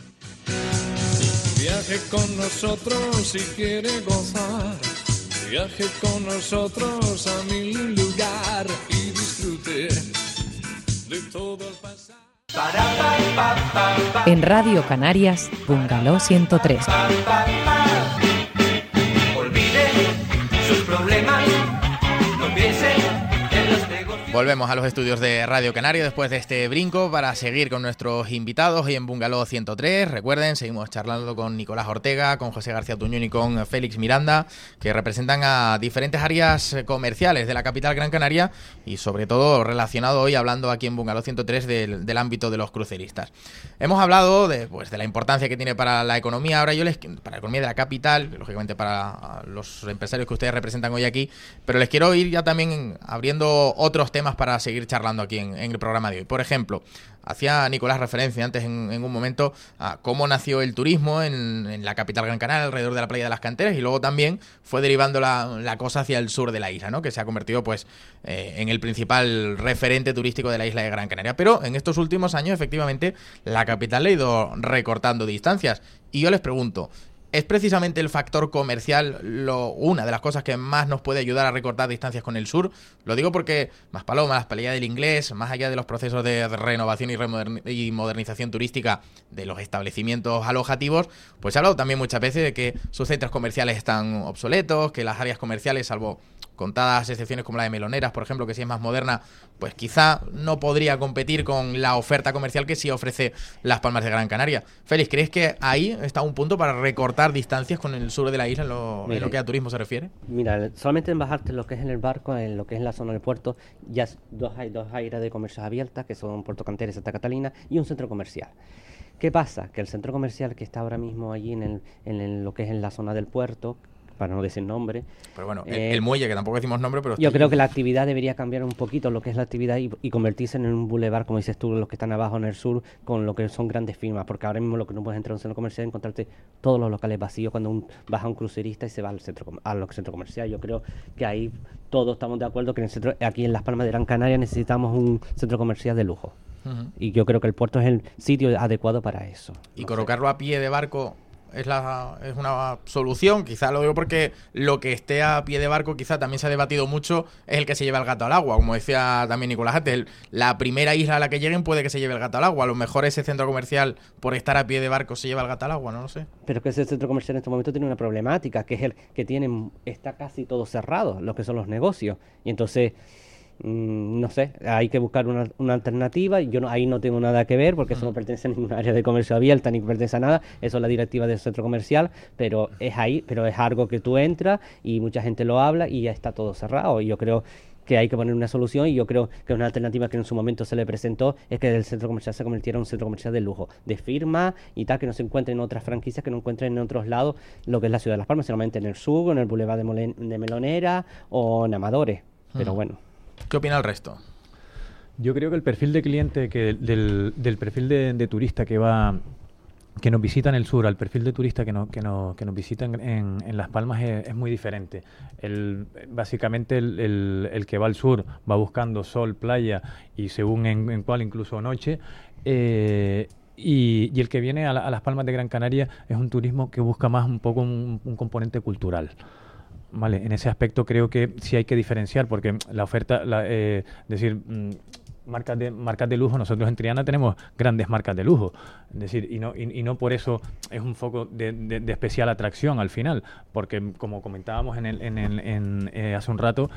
[SPEAKER 9] Viaje con nosotros si quiere gozar. Viaje con nosotros a mi lugar y disfrute de todo el pasado.
[SPEAKER 1] En Radio Canarias, Bungalow ciento tres.
[SPEAKER 2] Olvide sus problemas, no piense en los negocios.
[SPEAKER 3] Volvemos a los estudios de Radio Canaria después de este brinco para seguir con nuestros invitados hoy en Bungalow ciento tres. Recuerden, seguimos charlando con Nicolás Ortega, con José García Tuñón y con Félix Miranda, que representan a diferentes áreas comerciales de la capital Gran Canaria y sobre todo relacionado hoy, hablando aquí en Bungalow ciento tres del, del ámbito de los cruceristas. Hemos hablado de, pues, de la importancia que tiene para la economía. Ahora yo les, para la economía de la capital, lógicamente para los empresarios que ustedes representan hoy aquí, pero les quiero ir ya también abriendo otros temas para seguir charlando aquí en, en el programa de hoy. Por ejemplo, hacía Nicolás referencia antes en, en un momento a cómo nació el turismo en, en la capital Gran Canaria, alrededor de la playa de las Canteras, y luego también fue derivando la, la cosa hacia el sur de la isla, ¿no?, que se ha convertido pues eh, en el principal referente turístico de la isla de Gran Canaria. Pero en estos últimos años, efectivamente, la capital le ha ido recortando distancias. Y yo les pregunto, ¿Es precisamente el factor comercial lo, una de las cosas que más nos puede ayudar a recortar distancias con el sur? Lo digo porque Maspalomas, la Hospitalidad del Inglés, más allá de los procesos de renovación y, remoderni- y modernización turística de los establecimientos alojativos, pues se ha hablado también muchas veces de que sus centros comerciales están obsoletos, que las áreas comerciales, salvo contadas excepciones como la de Meloneras, por ejemplo, que sí es más moderna, pues quizá no podría competir con la oferta comercial que sí ofrece Las Palmas de Gran Canaria. Félix, ¿crees que ahí está un punto para recortar distancias con el sur de la isla en lo,
[SPEAKER 5] Mira,
[SPEAKER 3] en lo que a turismo se refiere?
[SPEAKER 5] Mira, solamente en bajarte lo que es en el barco, en lo que es la zona del puerto, ya dos hay dos áreas de comercios abiertas, que son Puerto Cantera y Santa Catalina, y un centro comercial. ¿Qué pasa? Que el centro comercial que está ahora mismo allí en, el, en el, lo que es en la zona del puerto, para no decir nombre.
[SPEAKER 3] Pero bueno, el,
[SPEAKER 5] eh,
[SPEAKER 3] el muelle, que tampoco decimos nombre, pero...
[SPEAKER 5] Yo creo que la actividad debería cambiar un poquito lo que es la actividad y, y convertirse en un bulevar, como dices tú, los que están abajo en el sur, con lo que son grandes firmas, porque ahora mismo lo que no puedes entrar a un centro comercial es encontrarte todos los locales vacíos cuando un, vas a un crucerista y se va al centro, al centro comercial. Yo creo que ahí todos estamos de acuerdo que en el centro, aquí en Las Palmas de Gran Canaria necesitamos un centro comercial de lujo. Uh-huh. Y yo creo que el puerto es el sitio adecuado para eso.
[SPEAKER 3] Y
[SPEAKER 5] no
[SPEAKER 3] colocarlo
[SPEAKER 5] sé.
[SPEAKER 3] a pie de barco... Es, la, es una solución, quizá lo digo porque lo que esté a pie de barco quizá también se ha debatido mucho, es el que se lleva el gato al agua, como decía también Nicolás antes, el, la primera isla a la que lleguen puede que se lleve el gato al agua, a lo mejor ese centro comercial por estar a pie de barco se lleva el gato al agua, no lo sé.
[SPEAKER 5] Pero es que ese centro comercial en este momento tiene una problemática, que es el que tiene, está casi todo cerrado, lo que son los negocios, y entonces... no sé, hay que buscar una, una alternativa. Yo no, ahí no tengo nada que ver porque eso no pertenece a ninguna área de comercio abierta ni pertenece a nada, eso es la directiva del centro comercial, pero es ahí, pero es algo que tú entras y mucha gente lo habla y ya está todo cerrado, y yo creo que hay que poner una solución, y yo creo que una alternativa que en su momento se le presentó es que el centro comercial se convirtiera en un centro comercial de lujo, de firma y tal, que no se encuentre en otras franquicias, que no encuentren en otros lados lo que es la ciudad de Las Palmas, solamente en el sur, en el Boulevard de, Molen, de Melonera o en Amadores, pero
[SPEAKER 3] hmm.
[SPEAKER 5] bueno.
[SPEAKER 3] ¿Qué opina el resto?
[SPEAKER 8] Yo creo que el perfil de cliente, que del, del perfil de, de turista que va que nos visita en el sur, al perfil de turista que, no, que, no, que nos visita en, en, en Las Palmas es, es muy diferente. El, básicamente el, el, el que va al sur va buscando sol, playa y según en, en cuál incluso noche. Eh, y, y el que viene a, la, a Las Palmas de Gran Canaria es un turismo que busca más un poco un, un componente cultural. Vale, en ese aspecto creo que sí hay que diferenciar, porque la oferta, la, eh, decir, mmm, marcas de marcas de lujo, nosotros en Triana tenemos grandes marcas de lujo, es decir, y no y, y no por eso es un foco de, de, de especial atracción al final, porque como comentábamos en el, en el, en, eh, hace un rato,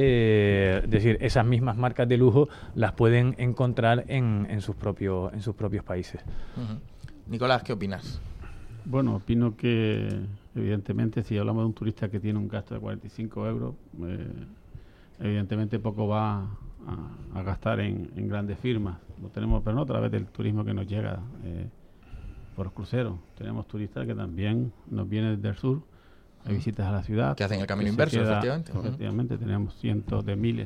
[SPEAKER 8] eh, es decir, esas mismas marcas de lujo las pueden encontrar en, en sus propios en sus propios países.
[SPEAKER 3] Uh-huh. Nicolás, ¿qué opinas?
[SPEAKER 4] Bueno, opino que evidentemente si hablamos de un turista que tiene un gasto de cuarenta y cinco euros, eh, evidentemente poco va a, a gastar en, en grandes firmas. Lo tenemos, pero no a través del turismo que nos llega eh, por los cruceros. Tenemos turistas que también nos vienen desde el sur, hay visitas a la ciudad.
[SPEAKER 3] Que hacen el camino
[SPEAKER 4] que
[SPEAKER 3] inverso,
[SPEAKER 4] queda,
[SPEAKER 3] efectivamente.
[SPEAKER 4] Efectivamente, uh-huh. Tenemos cientos de miles,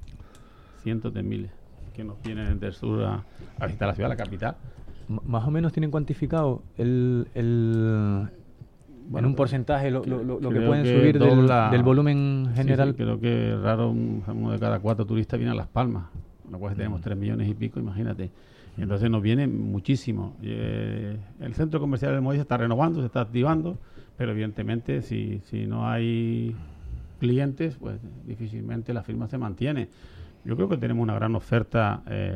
[SPEAKER 4] cientos de miles que nos vienen desde el sur a, a visitar la ciudad, la capital.
[SPEAKER 8] Más o menos tienen cuantificado el, el bueno, en un porcentaje lo, lo, lo, lo que pueden que subir del, del volumen general.
[SPEAKER 4] Sí, sí, creo que raro uno de cada cuatro turistas viene a Las Palmas, con lo cual tenemos tres millones y pico, imagínate. Y entonces nos viene muchísimo. Eh, el centro comercial del Muelle se está renovando, se está activando, pero evidentemente si, si no hay clientes, pues difícilmente la firma se mantiene. Yo creo que tenemos una gran oferta eh,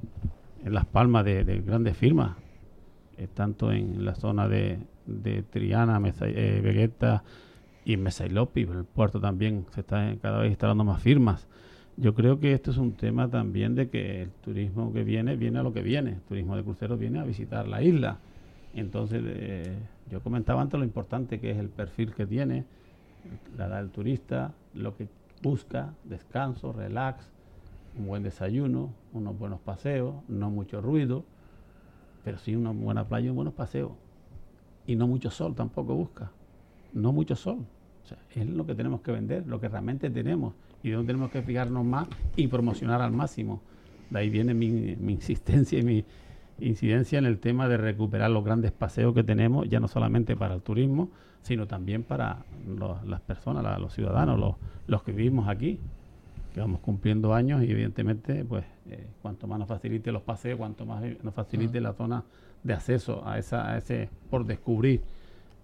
[SPEAKER 4] en Las Palmas de, de grandes firmas, eh, tanto en la zona de, de Triana, Mesa, eh, Vegueta y Mesa y Lopi, pero el puerto también se está cada vez instalando más firmas. Yo creo que esto es un tema también de que el turismo que viene, viene a lo que viene. El turismo de cruceros viene a visitar la isla. Entonces, eh, yo comentaba antes lo importante que es el perfil que tiene, la edad del turista, lo que busca, descanso, relax, un buen desayuno, unos buenos paseos, no mucho ruido, pero sí una buena playa y buenos paseos. Y no mucho sol tampoco busca, no mucho sol. O sea, es lo que tenemos que vender, lo que realmente tenemos y donde tenemos que fijarnos más y promocionar al máximo. De ahí viene mi, mi insistencia y mi incidencia en el tema de recuperar los grandes paseos que tenemos, ya no solamente para el turismo, sino también para los, las personas, la, los ciudadanos, los, los que vivimos aquí, que vamos cumpliendo años y evidentemente pues eh, cuanto más nos facilite los paseos, cuanto más nos facilite uh-huh. la zona de acceso a esa a ese por descubrir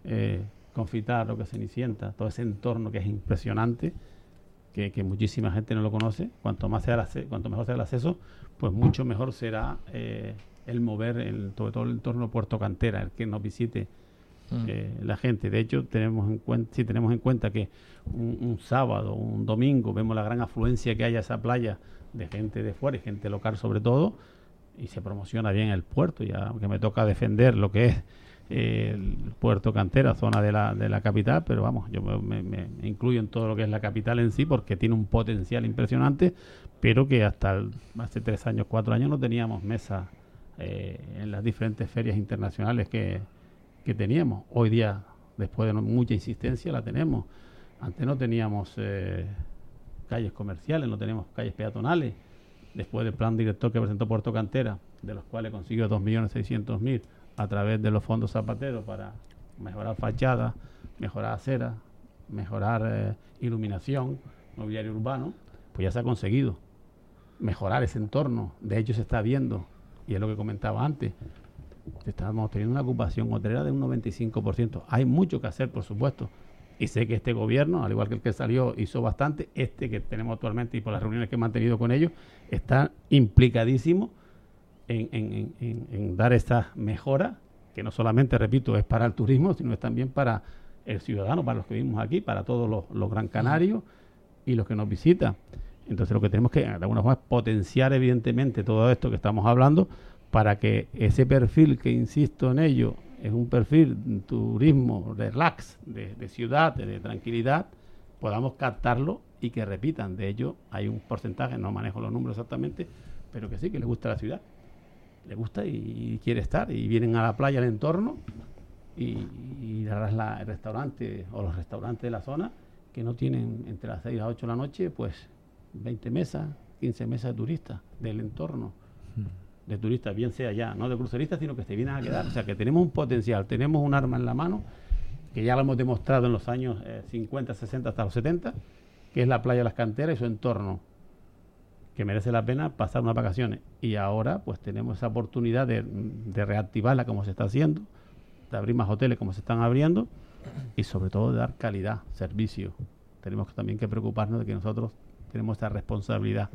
[SPEAKER 4] eh, Confitar, lo que es Cenicienta, todo ese entorno que es impresionante, que, que muchísima gente no lo conoce. Cuanto más sea el acceso, cuanto mejor sea el acceso, pues mucho mejor será eh, el mover el, sobre todo el entorno Puerto Cantera, el que nos visite mm. eh, la gente. De hecho, tenemos en cuenta, si tenemos en cuenta que un, un sábado, un domingo, vemos la gran afluencia que hay a esa playa de gente de fuera y gente local sobre todo, y se promociona bien el puerto, ya aunque me toca defender lo que es eh, el Puerto Cantera, zona de la, de la capital, pero vamos, yo me, me, me incluyo en todo lo que es la capital en sí, porque tiene un potencial impresionante, pero que hasta el, hace tres años, cuatro años no teníamos mesa eh, en las diferentes ferias internacionales que, que teníamos. Hoy día, después de no, mucha insistencia, la tenemos. Antes no teníamos eh, calles comerciales, no teníamos calles peatonales. Después del plan director que presentó Puerto Cantera, de los cuales consiguió dos millones seiscientos mil a través de los fondos Zapatero para mejorar fachadas, mejorar aceras, mejorar eh, iluminación, mobiliario urbano, pues ya se ha conseguido mejorar ese entorno. De hecho, se está viendo, y es lo que comentaba antes, estamos teniendo una ocupación hotelera de un noventa y cinco por ciento. Hay mucho que hacer, por supuesto, y sé que este gobierno, al igual que el que salió, hizo bastante. Este que tenemos actualmente y por las reuniones que he mantenido con ellos, está implicadísimo en, en, en, en dar esta mejora, que no solamente, repito, es para el turismo, sino es también para el ciudadano, para los que vivimos aquí, para todos los, los gran canarios y los que nos visitan. Entonces lo que tenemos que, de alguna forma, es potenciar evidentemente todo esto que estamos hablando, para que ese perfil, que insisto en ello, es un perfil de turismo relax, de, de ciudad, de, de tranquilidad, podamos captarlo y que repitan. De ello, hay un porcentaje, no manejo los números exactamente, pero que sí, que les gusta la ciudad. Le gusta y, y quiere estar, y vienen a la playa, al entorno, y, y la, el restaurante o los restaurantes de la zona, que no tienen entre las seis y las ocho de la noche, pues veinte mesas, quince mesas de turistas del entorno. De turistas, bien sea ya, no de cruceristas, sino que se vienen a quedar. O sea, que tenemos un potencial, tenemos un arma en la mano, que ya lo hemos demostrado en los años eh, cincuenta, sesenta hasta los setenta, que es la playa de las Canteras y su entorno, que merece la pena pasar unas vacaciones. Y ahora pues tenemos esa oportunidad de, de reactivarla como se está haciendo, de abrir más hoteles como se están abriendo, y sobre todo de dar calidad, servicio. Tenemos también que preocuparnos de que nosotros tenemos esa responsabilidad,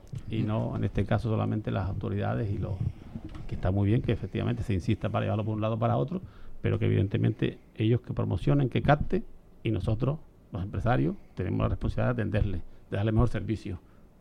[SPEAKER 4] y no en este caso solamente las autoridades, y lo que está muy bien que efectivamente se insista para llevarlo por un lado para otro, pero que evidentemente ellos que promocionen, que capten, y nosotros, los empresarios, tenemos la responsabilidad de atenderles, de darle mejor servicio,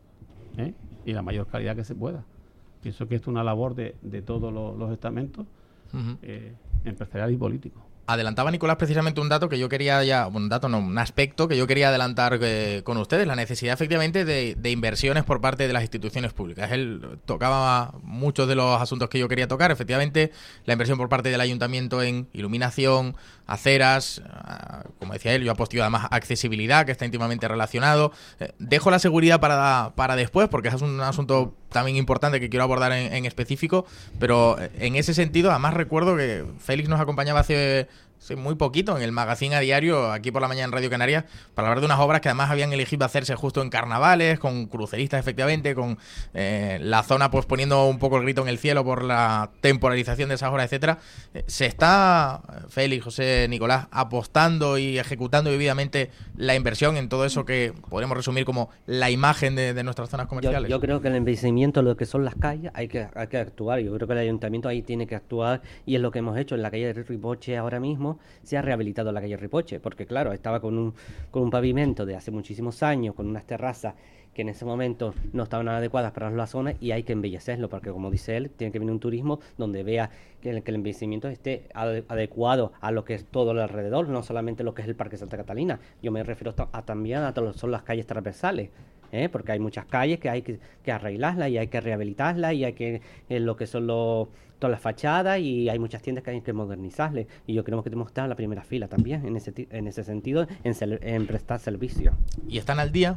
[SPEAKER 4] ¿eh? y la mayor calidad que se pueda. Pienso que esto es una labor de, de todos los, los estamentos uh-huh. eh, empresariales y políticos.
[SPEAKER 3] Adelantaba Nicolás precisamente un dato que yo quería ya, un dato no, un aspecto que yo quería adelantar eh, con ustedes, la necesidad efectivamente de, de inversiones por parte de las instituciones públicas. Él tocaba muchos de los asuntos que yo quería tocar, efectivamente la inversión por parte del ayuntamiento en iluminación, aceras, uh, como decía él, yo aposto además accesibilidad, que está íntimamente relacionado. Eh, dejo la seguridad para, para después, porque es un asunto también importante que quiero abordar en, en específico, pero en ese sentido, además recuerdo que Félix nos acompañaba hace, hace muy poquito en el magazine a diario, aquí por la mañana en Radio Canarias, para hablar de unas obras que además habían elegido hacerse justo en carnavales, con cruceristas efectivamente, con eh, la zona pues poniendo un poco el grito en el cielo por la temporalización de esas obras, etcétera. Eh, se está, Félix, José, Nicolás, apostando y ejecutando vividamente la inversión en todo eso que podemos resumir como la imagen de, de nuestras zonas comerciales.
[SPEAKER 5] Yo, yo creo que el embellecimiento, lo que son las calles, hay que, hay que actuar. Yo creo que el ayuntamiento ahí tiene que actuar, y es lo que hemos hecho en la calle de Ripoche ahora mismo. Se ha rehabilitado la calle Ripoche, porque claro, estaba con un, con un pavimento de hace muchísimos años, con unas terrazas que en ese momento no estaban adecuadas para la zona, y hay que embellecerlo, porque como dice él, tiene que venir un turismo donde vea que el, que el embellecimiento esté ade- adecuado a lo que es todo el alrededor, no solamente lo que es el Parque Santa Catalina. Yo me refiero a, también a todo lo que son las calles transversales, ¿eh? Porque hay muchas calles que hay que, que arreglarlas, y hay que rehabilitarlas, y hay que, en lo que son los... todas las fachadas, y hay muchas tiendas que hay que modernizarle, y yo creo que tenemos que estar en la primera fila también en ese en ese sentido, en, sel, en prestar servicio.
[SPEAKER 3] ¿Y están al día?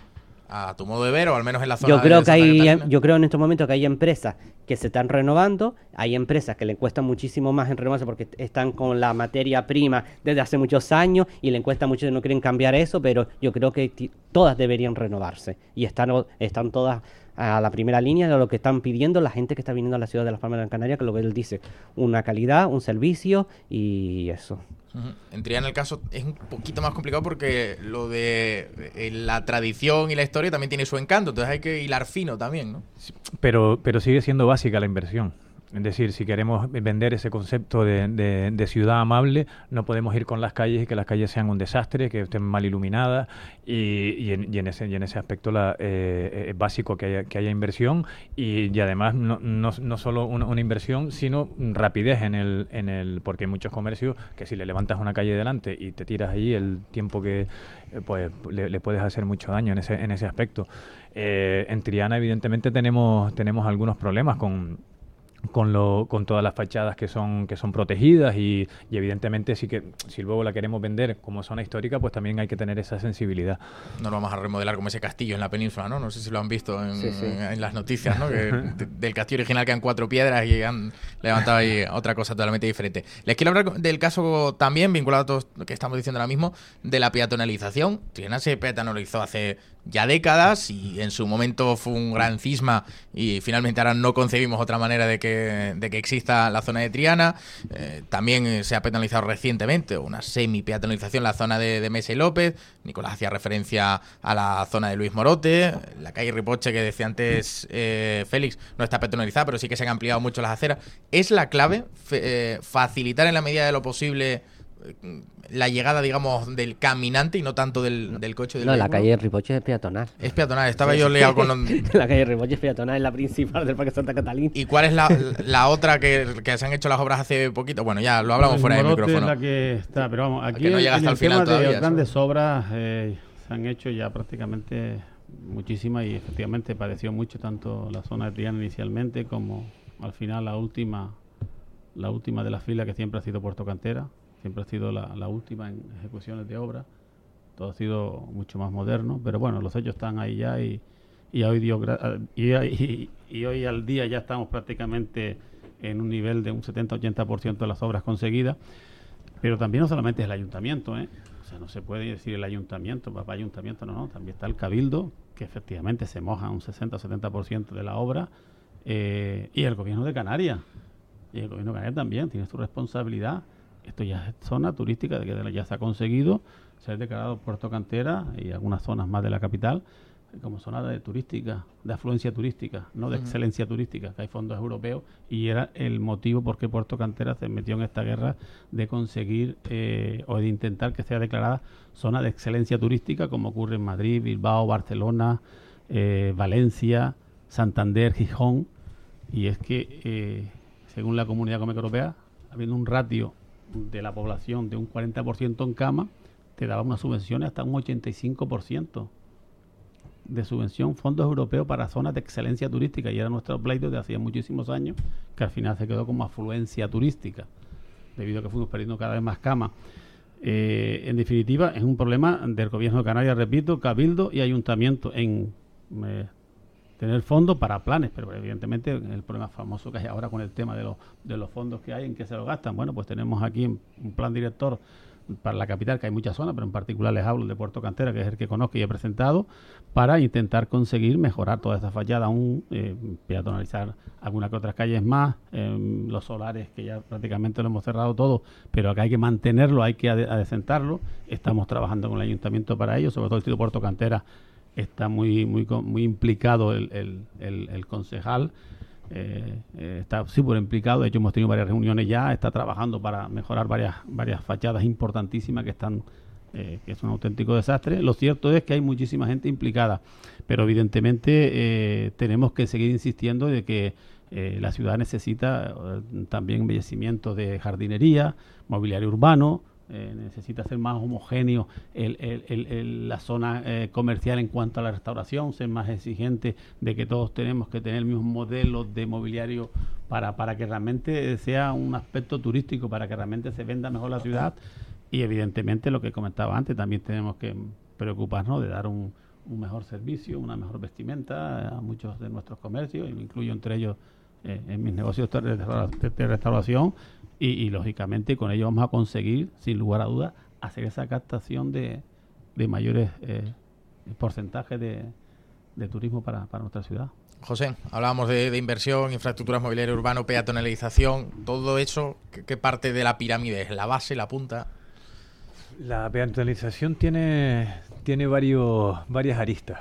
[SPEAKER 3] A tu modo de ver, o al menos en la zona
[SPEAKER 5] yo creo
[SPEAKER 3] de
[SPEAKER 5] que hay
[SPEAKER 3] Catalina.
[SPEAKER 5] Yo creo en estos momentos que hay empresas que se están renovando, hay empresas que le cuesta muchísimo más en renovarse porque están con la materia prima desde hace muchos años y le cuesta mucho, no quieren cambiar eso, pero yo creo que t- todas deberían renovarse, y están, están todas a la primera línea de lo que están pidiendo la gente que está viniendo a la ciudad de Las Palmas de Gran Canaria, que lo que él dice, una calidad, un servicio y eso.
[SPEAKER 3] Uh-huh. En Triana el caso es un poquito más complicado porque lo de eh, la tradición y la historia también tiene su encanto, entonces hay que hilar fino también, ¿no?
[SPEAKER 8] Pero, pero sigue siendo básica la inversión. Es decir, si queremos vender ese concepto de, de, de ciudad amable, no podemos ir con las calles y que las calles sean un desastre, que estén mal iluminadas, y, y, en, y, en, ese, y en ese aspecto la, eh, es básico que haya, que haya inversión y, y además no, no, no solo una, una inversión, sino rapidez en el, en el... porque hay muchos comercios que si le levantas una calle delante y te tiras allí el tiempo que... Eh, pues le, le puedes hacer mucho daño en ese, en ese aspecto. Eh, en Triana evidentemente tenemos, tenemos algunos problemas con... con lo con todas las fachadas que son que son protegidas y, y evidentemente sí que si luego la queremos vender como zona histórica, pues también hay que tener esa sensibilidad.
[SPEAKER 3] No lo vamos a remodelar como ese castillo en la península, ¿no? No sé si lo han visto en,
[SPEAKER 5] sí, sí.
[SPEAKER 3] en, en las noticias, ¿no? Que de, del castillo original quedan cuatro piedras y han levantado ahí otra cosa totalmente diferente. Les quiero hablar del caso también, vinculado a todo lo que estamos diciendo ahora mismo, de la peatonalización. Triana se peatonalizó hace ya décadas y en su momento fue un gran cisma y finalmente ahora no concebimos otra manera de que, de que exista la zona de Triana. Eh, también se ha peatonalizado recientemente una semi-peatonalización en la zona de, de Mesa y López. Nicolás hacía referencia a la zona de Luis Morote, la calle Ripoche que decía antes eh, Félix no está peatonalizada, pero sí que se han ampliado mucho las aceras. ¿Es la clave fe, eh, facilitar en la medida de lo posible la llegada, digamos, del caminante y no tanto del, del coche? Del
[SPEAKER 5] no,
[SPEAKER 3] vehículo?
[SPEAKER 5] La calle Ripoche es peatonal.
[SPEAKER 3] Es peatonal, estaba
[SPEAKER 5] sí,
[SPEAKER 3] yo
[SPEAKER 5] sí.
[SPEAKER 3] liado con...
[SPEAKER 5] La calle Ripoche es peatonal, es la principal del Parque Santa Catalina.
[SPEAKER 3] ¿Y cuál es la, la otra que, que se han hecho las obras hace poquito? Bueno, ya lo hablamos fuera del micrófono.
[SPEAKER 4] Es la que está, pero vamos, aquí
[SPEAKER 3] no llega
[SPEAKER 4] en
[SPEAKER 3] hasta
[SPEAKER 4] el
[SPEAKER 3] el final
[SPEAKER 4] tema
[SPEAKER 3] todavía,
[SPEAKER 4] de grandes
[SPEAKER 3] eso.
[SPEAKER 4] obras eh, se han hecho ya prácticamente muchísimas y efectivamente padeció mucho tanto la zona de Triana inicialmente como al final la última la última de la fila, que siempre ha sido Puerto Cantera, siempre ha sido la, la última en ejecuciones de obra. Todo ha sido mucho más moderno, pero bueno, los hechos están ahí ya y, y hoy dio, y, y, y hoy al día ya estamos prácticamente en un nivel de un setenta a ochenta por ciento de las obras conseguidas. Pero también no solamente es el ayuntamiento, ¿eh? O sea, no se puede decir el ayuntamiento, papá ayuntamiento, no, no, también está el cabildo, que efectivamente se moja un sesenta o setenta por ciento de la obra, eh, y el gobierno de Canarias, y el gobierno de Canarias también tiene su responsabilidad. Esto ya es zona turística, de que ya se ha conseguido ser declarado Puerto Cantera y algunas zonas más de la capital como zona de turística, de afluencia turística, no de uh-huh. excelencia turística, que hay fondos europeos, y era el motivo por qué Puerto Cantera se metió en esta guerra de conseguir eh, o de intentar que sea declarada zona de excelencia turística, como ocurre en Madrid, Bilbao, Barcelona, eh, Valencia, Santander, Gijón. Y es que eh, según la Comunidad Económica Europea, habiendo un ratio de la población de un cuarenta por ciento en cama, te daba unas subvenciones hasta un ochenta y cinco por ciento de subvención, fondos europeos para zonas de excelencia turística, y era nuestro pleito de hacía muchísimos años, que al final se quedó como afluencia turística, debido a que fuimos perdiendo cada vez más camas. Eh, en definitiva, es un problema del gobierno de Canarias, repito, cabildo y ayuntamiento en eh, tener fondos para planes, pero evidentemente el problema famoso que hay ahora con el tema de los, de los fondos que hay, en qué se lo gastan. Bueno, pues tenemos aquí un plan director para la capital, que hay muchas zonas, pero en particular les hablo de Puerto Cantera, que es el que conozco y he presentado, para intentar conseguir mejorar toda esta fachada, aún eh, peatonalizar algunas que otras calles más, eh, los solares, que ya prácticamente lo hemos cerrado todo, pero acá hay que mantenerlo, hay que ade- adecentarlo. Estamos trabajando con el ayuntamiento para ello, sobre todo el distrito de Puerto Cantera está muy muy muy implicado el, el, el, el concejal. Eh, eh, está súper implicado. De hecho, hemos tenido varias reuniones ya, está trabajando para mejorar varias varias fachadas importantísimas que están eh, que es un auténtico desastre. Lo cierto es que hay muchísima gente implicada, pero evidentemente eh, tenemos que seguir insistiendo de que eh, la ciudad necesita eh, también embellecimiento de jardinería, mobiliario urbano. Eh, necesita ser más homogéneo el, el, el, el, la zona eh, comercial en cuanto a la restauración, ser más exigente de que todos tenemos que tener el mismo modelo de mobiliario para, para que realmente sea un aspecto turístico, para que realmente se venda mejor la ciudad. Y evidentemente lo que comentaba antes, también tenemos que preocuparnos de dar un, un mejor servicio, una mejor vestimenta a muchos de nuestros comercios, y me incluyo entre ellos eh, en mis negocios de, de, de restauración. Y, y lógicamente con ello vamos a conseguir, sin lugar a dudas, hacer esa captación de, de mayores eh, porcentajes de, de turismo para, para nuestra ciudad.
[SPEAKER 3] José, hablábamos de, de inversión, infraestructuras mobiliario urbano, peatonalización, todo eso, ¿qué, qué parte de la pirámide es? ¿La base, la punta?
[SPEAKER 8] La peatonalización tiene, tiene varios, varias aristas.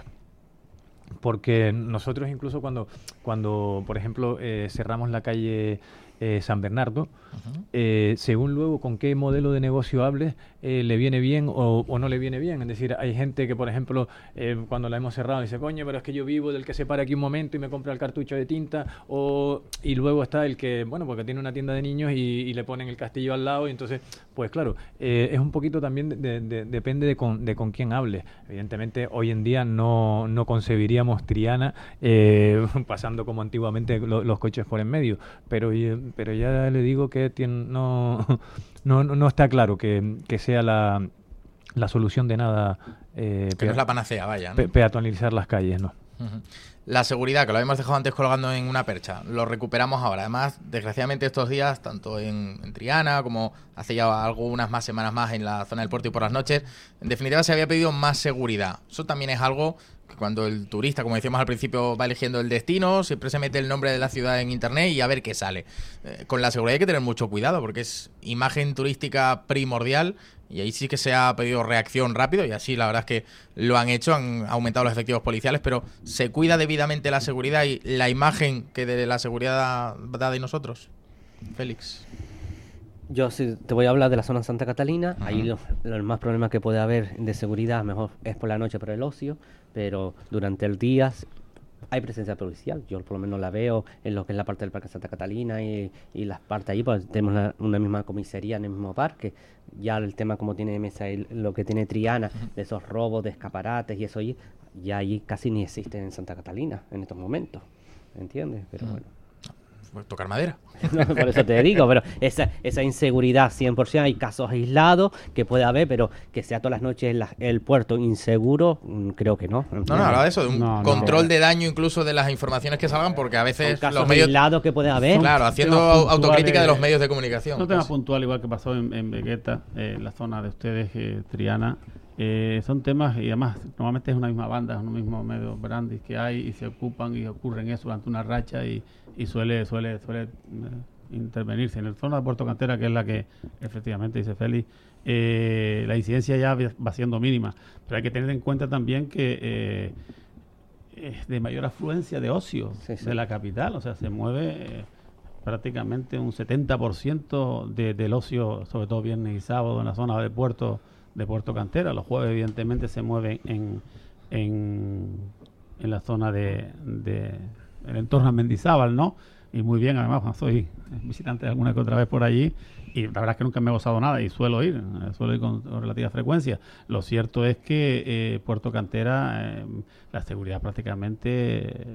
[SPEAKER 8] Porque nosotros incluso cuando, cuando por ejemplo, eh, cerramos la calle eh, San Bernardo, uh-huh. eh, según luego con qué modelo de negocio hables, eh, le viene bien o, o no le viene bien. Es decir, hay gente que, por ejemplo, eh, cuando la hemos cerrado dice, coño, pero es que yo vivo del que se para aquí un momento y me compra el cartucho de tinta, o y luego está el que, bueno, porque tiene una tienda de niños y, y le ponen el castillo al lado, y entonces, pues claro, eh, es un poquito también, de, de, de, depende de con, de con quién hable. Evidentemente, hoy en día no, no concebiríamos Triana eh, pasando como antiguamente lo, los coches por en medio, pero, pero ya le digo que tiene, no... No, no, no está claro que, que sea la, la solución de nada. Eh,
[SPEAKER 3] que no es la panacea, vaya, ¿no?
[SPEAKER 8] Pe peatonalizar las calles, ¿no?
[SPEAKER 3] Uh-huh. La seguridad, que lo habíamos dejado antes colgando en una percha, lo recuperamos ahora. Además, desgraciadamente estos días, tanto en, en Triana como hace ya algunas más semanas más en la zona del puerto y por las noches, en definitiva se había pedido más seguridad. Eso también es algo que cuando el turista, como decíamos al principio, va eligiendo el destino, siempre se mete el nombre de la ciudad en internet y a ver qué sale. Eh, con la seguridad hay que tener mucho cuidado porque es imagen turística primordial. Y ahí sí que se ha pedido reacción rápido y así la verdad es que lo han hecho, han aumentado los efectivos policiales, pero ¿se cuida debidamente la seguridad y la imagen que de la seguridad da de nosotros? Félix.
[SPEAKER 5] Yo sí te voy a hablar de la zona de Santa Catalina.
[SPEAKER 3] Uh-huh.
[SPEAKER 5] Ahí los lo más problemas que puede haber de seguridad mejor es por la noche por el ocio, pero durante el día hay presencia policial. Yo por lo menos la veo en lo que es la parte del Parque Santa Catalina y, y las partes ahí, pues tenemos la, una misma comisaría en el mismo parque. Ya el tema como tiene Mesa y lo que tiene Triana, de esos robos de escaparates y eso ahí, ya ahí casi ni existen en Santa Catalina en estos momentos, ¿entiendes? Pero bueno.
[SPEAKER 3] Tocar madera.
[SPEAKER 5] No, por eso te digo, pero esa, esa inseguridad cien por ciento, hay casos aislados que puede haber, pero que sea todas las noches la, el puerto inseguro, creo que no.
[SPEAKER 3] No, no, hablaba de eso, de un no, control no. de daño incluso de las informaciones que salgan, porque a veces
[SPEAKER 5] casos
[SPEAKER 3] los medios...
[SPEAKER 5] aislados que puede haber.
[SPEAKER 3] Claro, haciendo autocrítica de los medios de comunicación.
[SPEAKER 4] Un tema puntual, igual que pasó en, en Vegueta, eh, la zona de ustedes, eh, Triana. Eh, son temas, y además normalmente es una misma banda, es un mismo medio brandis que hay y se ocupan y ocurren eso durante una racha y, y suele suele suele eh, intervenirse. En la zona de Puerto Cantera, que es la que efectivamente dice Félix, eh, la incidencia ya va siendo mínima, pero hay que tener en cuenta también que eh, es de mayor afluencia de ocio sí, sí. de la capital, o sea, se mueve eh, prácticamente un setenta por ciento de, del ocio, sobre todo viernes y sábado en la zona de Puerto de Puerto Cantera. Los jueves evidentemente se mueven en en, en la zona de, de el entorno a Mendizábal, ¿no? Y muy bien, además soy visitante alguna que otra vez por allí y la verdad es que nunca me he gozado nada y suelo ir, suelo ir con, con relativa frecuencia. Lo cierto es que eh, Puerto Cantera, eh, la seguridad prácticamente eh,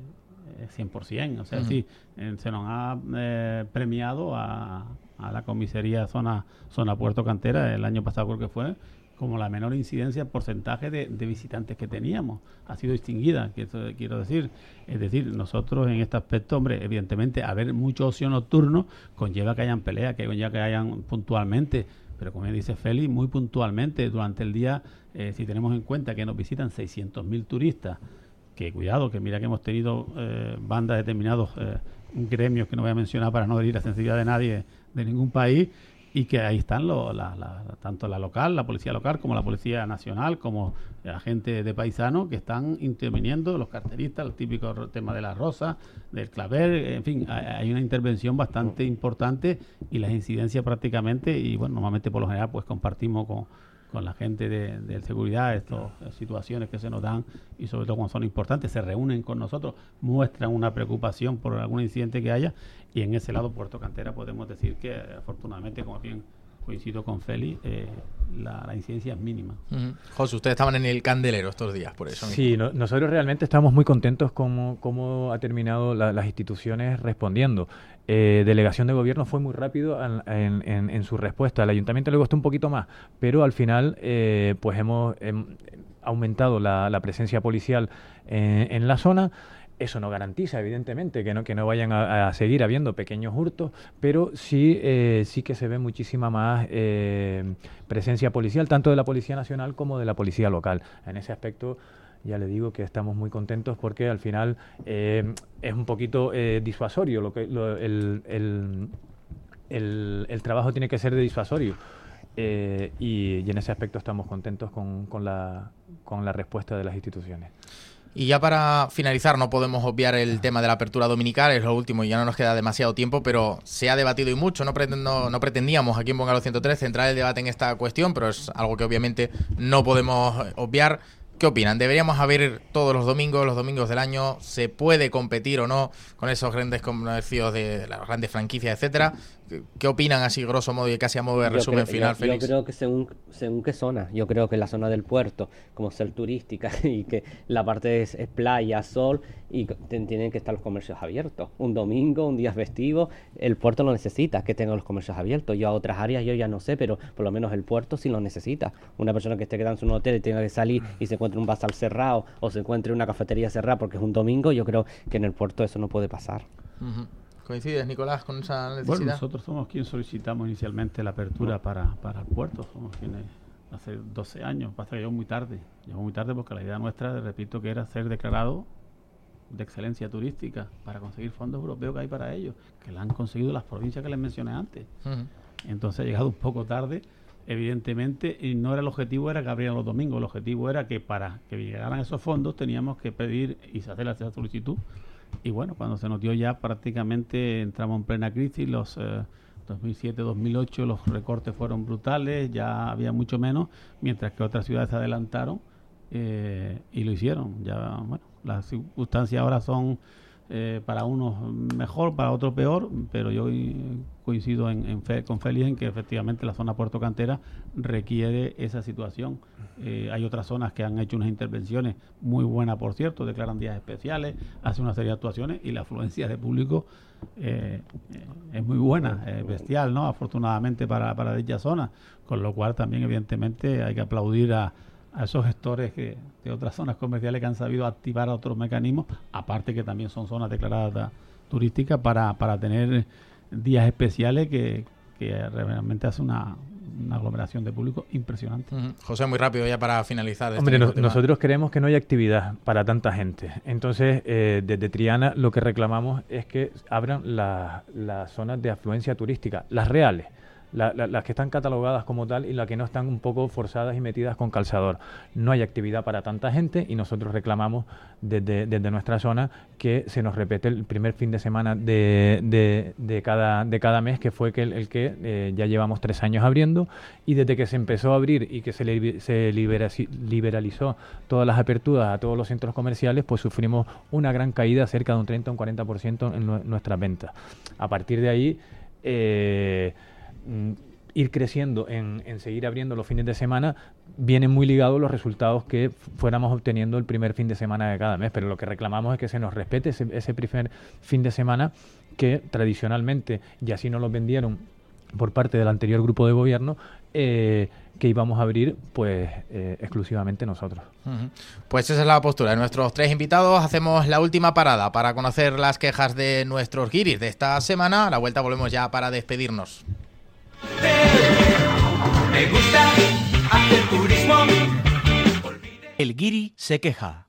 [SPEAKER 4] es cien por ciento, o sea, uh-huh. sí, eh, se nos ha eh, premiado a a la comisaría zona zona Puerto Cantera el año pasado, creo que fue como la menor incidencia, porcentaje de, de visitantes que teníamos ha sido distinguida, que eso quiero decir. Es decir, nosotros en este aspecto, hombre, evidentemente haber mucho ocio nocturno conlleva que hayan peleas, que conlleva que hayan puntualmente, pero como dice Félix, muy puntualmente durante el día, eh, si tenemos en cuenta que nos visitan seiscientos mil turistas, que cuidado, que mira que hemos tenido eh, bandas determinados eh, gremios que no voy a mencionar para no herir la sensibilidad de nadie de ningún país, y que ahí están lo, la, la, tanto la local, la policía local, como la policía nacional, como la gente de paisano que están interviniendo, los carteristas, el típico tema de la rosa, del clavel, en fin, hay, hay una intervención bastante importante y las incidencias prácticamente, y bueno, normalmente por lo general pues compartimos con con la gente de, de seguridad, estas situaciones que se nos dan y sobre todo cuando son importantes, se reúnen con nosotros, muestran una preocupación por algún incidente que haya, y en ese lado Puerto Cantera podemos decir que afortunadamente, como bien coincido con Félix, eh, la, la incidencia es mínima.
[SPEAKER 3] Uh-huh. José, ustedes estaban en el candelero estos días, por eso.
[SPEAKER 8] Sí, no, nosotros realmente estamos muy contentos como cómo ha terminado la, las instituciones respondiendo. Eh, delegación de gobierno fue muy rápido en, en, en, en su respuesta. Al ayuntamiento le costó un poquito más, pero al final eh, pues hemos eh, aumentado la, la presencia policial en, en la zona. Eso no garantiza, evidentemente, que no que no vayan a, a seguir habiendo pequeños hurtos, pero sí eh, sí que se ve muchísima más eh, presencia policial, tanto de la Policía Nacional como de la Policía Local. En ese aspecto, ya le digo que estamos muy contentos porque al final eh, es un poquito eh, disuasorio, lo que lo, el, el, el, el trabajo tiene que ser de disuasorio. Eh, y, y en ese aspecto estamos contentos con, con, la, con la respuesta de las instituciones.
[SPEAKER 3] Y ya para finalizar, no podemos obviar el tema de la apertura dominical, es lo último y ya no nos queda demasiado tiempo, pero se ha debatido y mucho, no, pretendo, no pretendíamos aquí en Bungalow ciento tres centrar el debate en esta cuestión, pero es algo que obviamente no podemos obviar. ¿Qué opinan? ¿Deberíamos abrir todos los domingos, los domingos del año? ¿Se puede competir o no con esos grandes comercios de las grandes franquicias, etcétera? ¿Qué, qué opinan así grosso modo y casi a modo de resumen
[SPEAKER 5] creo,
[SPEAKER 3] final,
[SPEAKER 5] yo,
[SPEAKER 3] Félix?
[SPEAKER 5] Yo creo que según, según qué zona, yo creo que la zona del puerto, como ser turística y que la parte es, es playa, sol, y tienen que estar los comercios abiertos. Un domingo, un día festivo, el puerto lo necesita, que tenga los comercios abiertos. Yo a otras áreas yo ya no sé, pero por lo menos el puerto sí lo necesita. Una persona que esté quedando en un hotel y tenga que salir y se encuentre un bazar cerrado o se encuentre una cafetería cerrada porque es un domingo, yo creo que en el puerto eso no puede pasar.
[SPEAKER 3] Uh-huh. ¿Coincides, Nicolás, con esa necesidad?
[SPEAKER 4] Bueno, nosotros somos quienes solicitamos inicialmente la apertura no. para, para el puerto. Somos quienes hace doce años, pasa que llegó muy tarde. Llegó muy tarde porque la idea nuestra, repito, que era ser declarado de excelencia turística para conseguir fondos europeos que hay para ellos, que la han conseguido las provincias que les mencioné antes. Uh-huh. Entonces ha llegado un poco tarde, evidentemente, y no era el objetivo, era que abrieran los domingos. El objetivo era que para que llegaran esos fondos teníamos que pedir y hacer esa solicitud. Y bueno, cuando se nos dio ya prácticamente entramos en plena crisis, los eh, dos mil siete dos mil ocho los recortes fueron brutales, ya había mucho menos, mientras que otras ciudades se adelantaron eh, y lo hicieron. Ya, bueno, las circunstancias ahora son eh, para unos mejor, para otros peor, pero yo coincido en, en fe, con Félix en que efectivamente la zona Puerto Cantera requiere esa situación. Eh, hay otras zonas que han hecho unas intervenciones muy buenas, por cierto, declaran días especiales, hacen una serie de actuaciones y la afluencia de público eh, eh, es muy buena, eh, bestial, ¿no? Afortunadamente para, para dicha zona, con lo cual también evidentemente hay que aplaudir a, a esos gestores que, de otras zonas comerciales que han sabido activar otros mecanismos, aparte que también son zonas declaradas turísticas para, para tener días especiales que, que realmente hace una una aglomeración de público impresionante.
[SPEAKER 3] Uh-huh. José, muy rápido ya para finalizar.
[SPEAKER 8] Hombre,
[SPEAKER 3] este
[SPEAKER 8] no, nosotros creemos que no hay actividad para tanta gente. Entonces, eh, desde Triana lo que reclamamos es que abran las la zonas de afluencia turística, las reales. La, la, las que están catalogadas como tal y las que no están un poco forzadas y metidas con calzador. No hay actividad para tanta gente y nosotros reclamamos desde, desde nuestra zona que se nos repete el primer fin de semana de, de, de, cada, de cada mes, que fue que el, el que eh, ya llevamos tres años abriendo, y desde que se empezó a abrir y que se, li, se libera, liberalizó todas las aperturas a todos los centros comerciales, pues sufrimos una gran caída, cerca de un treinta o un cuarenta por ciento en nu- nuestras ventas. A partir de ahí... Eh, ir creciendo en, en seguir abriendo los fines de semana, vienen muy ligados los resultados que fuéramos obteniendo el primer fin de semana de cada mes, pero lo que reclamamos es que se nos respete ese, ese primer fin de semana que tradicionalmente, y así nos lo vendieron por parte del anterior grupo de gobierno, eh, que íbamos a abrir pues eh, exclusivamente nosotros.
[SPEAKER 3] Uh-huh. Pues esa es la postura de nuestros tres invitados. Hacemos la última parada para conocer las quejas de nuestros guiris de esta semana. A la vuelta volvemos ya para despedirnos.
[SPEAKER 2] Me gusta hacer turismo.
[SPEAKER 6] El guiri se queja.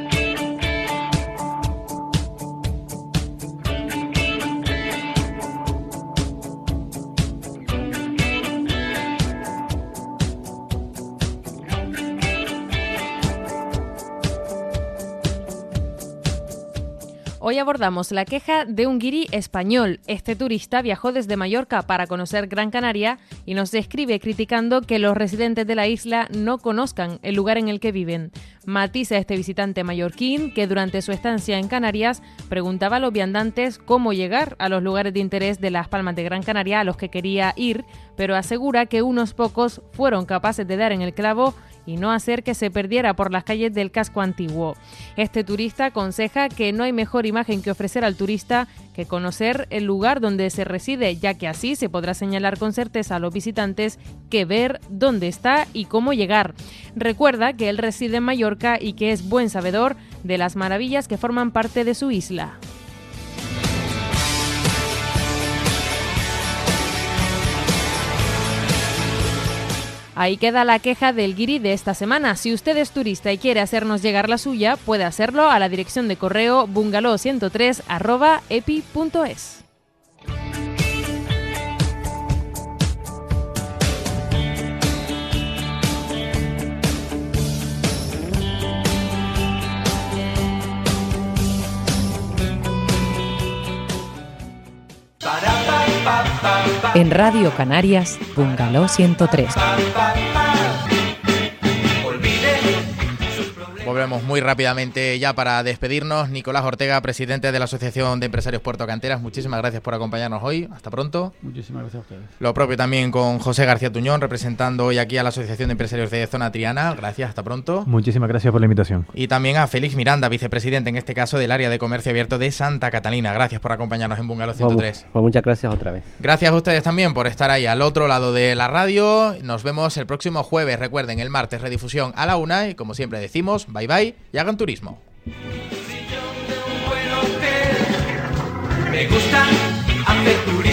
[SPEAKER 10] Hoy abordamos la queja de un guiri español. Este turista viajó desde Mallorca para conocer Gran Canaria y nos describe criticando que los residentes de la isla no conozcan el lugar en el que viven. Matiza este visitante mallorquín que durante su estancia en Canarias preguntaba a los viandantes cómo llegar a los lugares de interés de las Palmas de Gran Canaria a los que quería ir, pero asegura que unos pocos fueron capaces de dar en el clavo y no hacer que se perdiera por las calles del casco antiguo. Este turista aconseja que no hay mejor imagen que ofrecer al turista que conocer el lugar donde se reside, ya que así se podrá señalar con certeza a los visitantes que ver dónde está y cómo llegar. Recuerda que él reside en Mallorca y que es buen sabedor de las maravillas que forman parte de su isla. Ahí queda la queja del guiri de esta semana. Si usted es turista y quiere hacernos llegar la suya, puede hacerlo a la dirección de correo bungalow ciento tres arroba epi punto es.
[SPEAKER 1] En Radio Canarias, Bungalow ciento tres.
[SPEAKER 3] Volvemos muy rápidamente ya para despedirnos. Nicolás Ortega, presidente de la Asociación de Empresarios Puerto Canteras, muchísimas gracias por acompañarnos hoy. Hasta pronto.
[SPEAKER 4] Muchísimas gracias a ustedes.
[SPEAKER 3] Lo propio también con José García Tuñón, representando hoy aquí a la Asociación de Empresarios de Zona Triana. Gracias, hasta pronto.
[SPEAKER 8] Muchísimas gracias por la invitación.
[SPEAKER 3] Y también a Félix Miranda, vicepresidente en este caso del área de comercio abierto de Santa Catalina. Gracias por acompañarnos en Bungalow ciento tres.
[SPEAKER 5] Pues, pues muchas gracias otra vez.
[SPEAKER 3] Gracias a ustedes también por estar ahí al otro lado de la radio. Nos vemos el próximo jueves. Recuerden, el martes redifusión a la una y como siempre decimos, bye bye y hagan turismo.
[SPEAKER 2] Me gusta hacer turismo.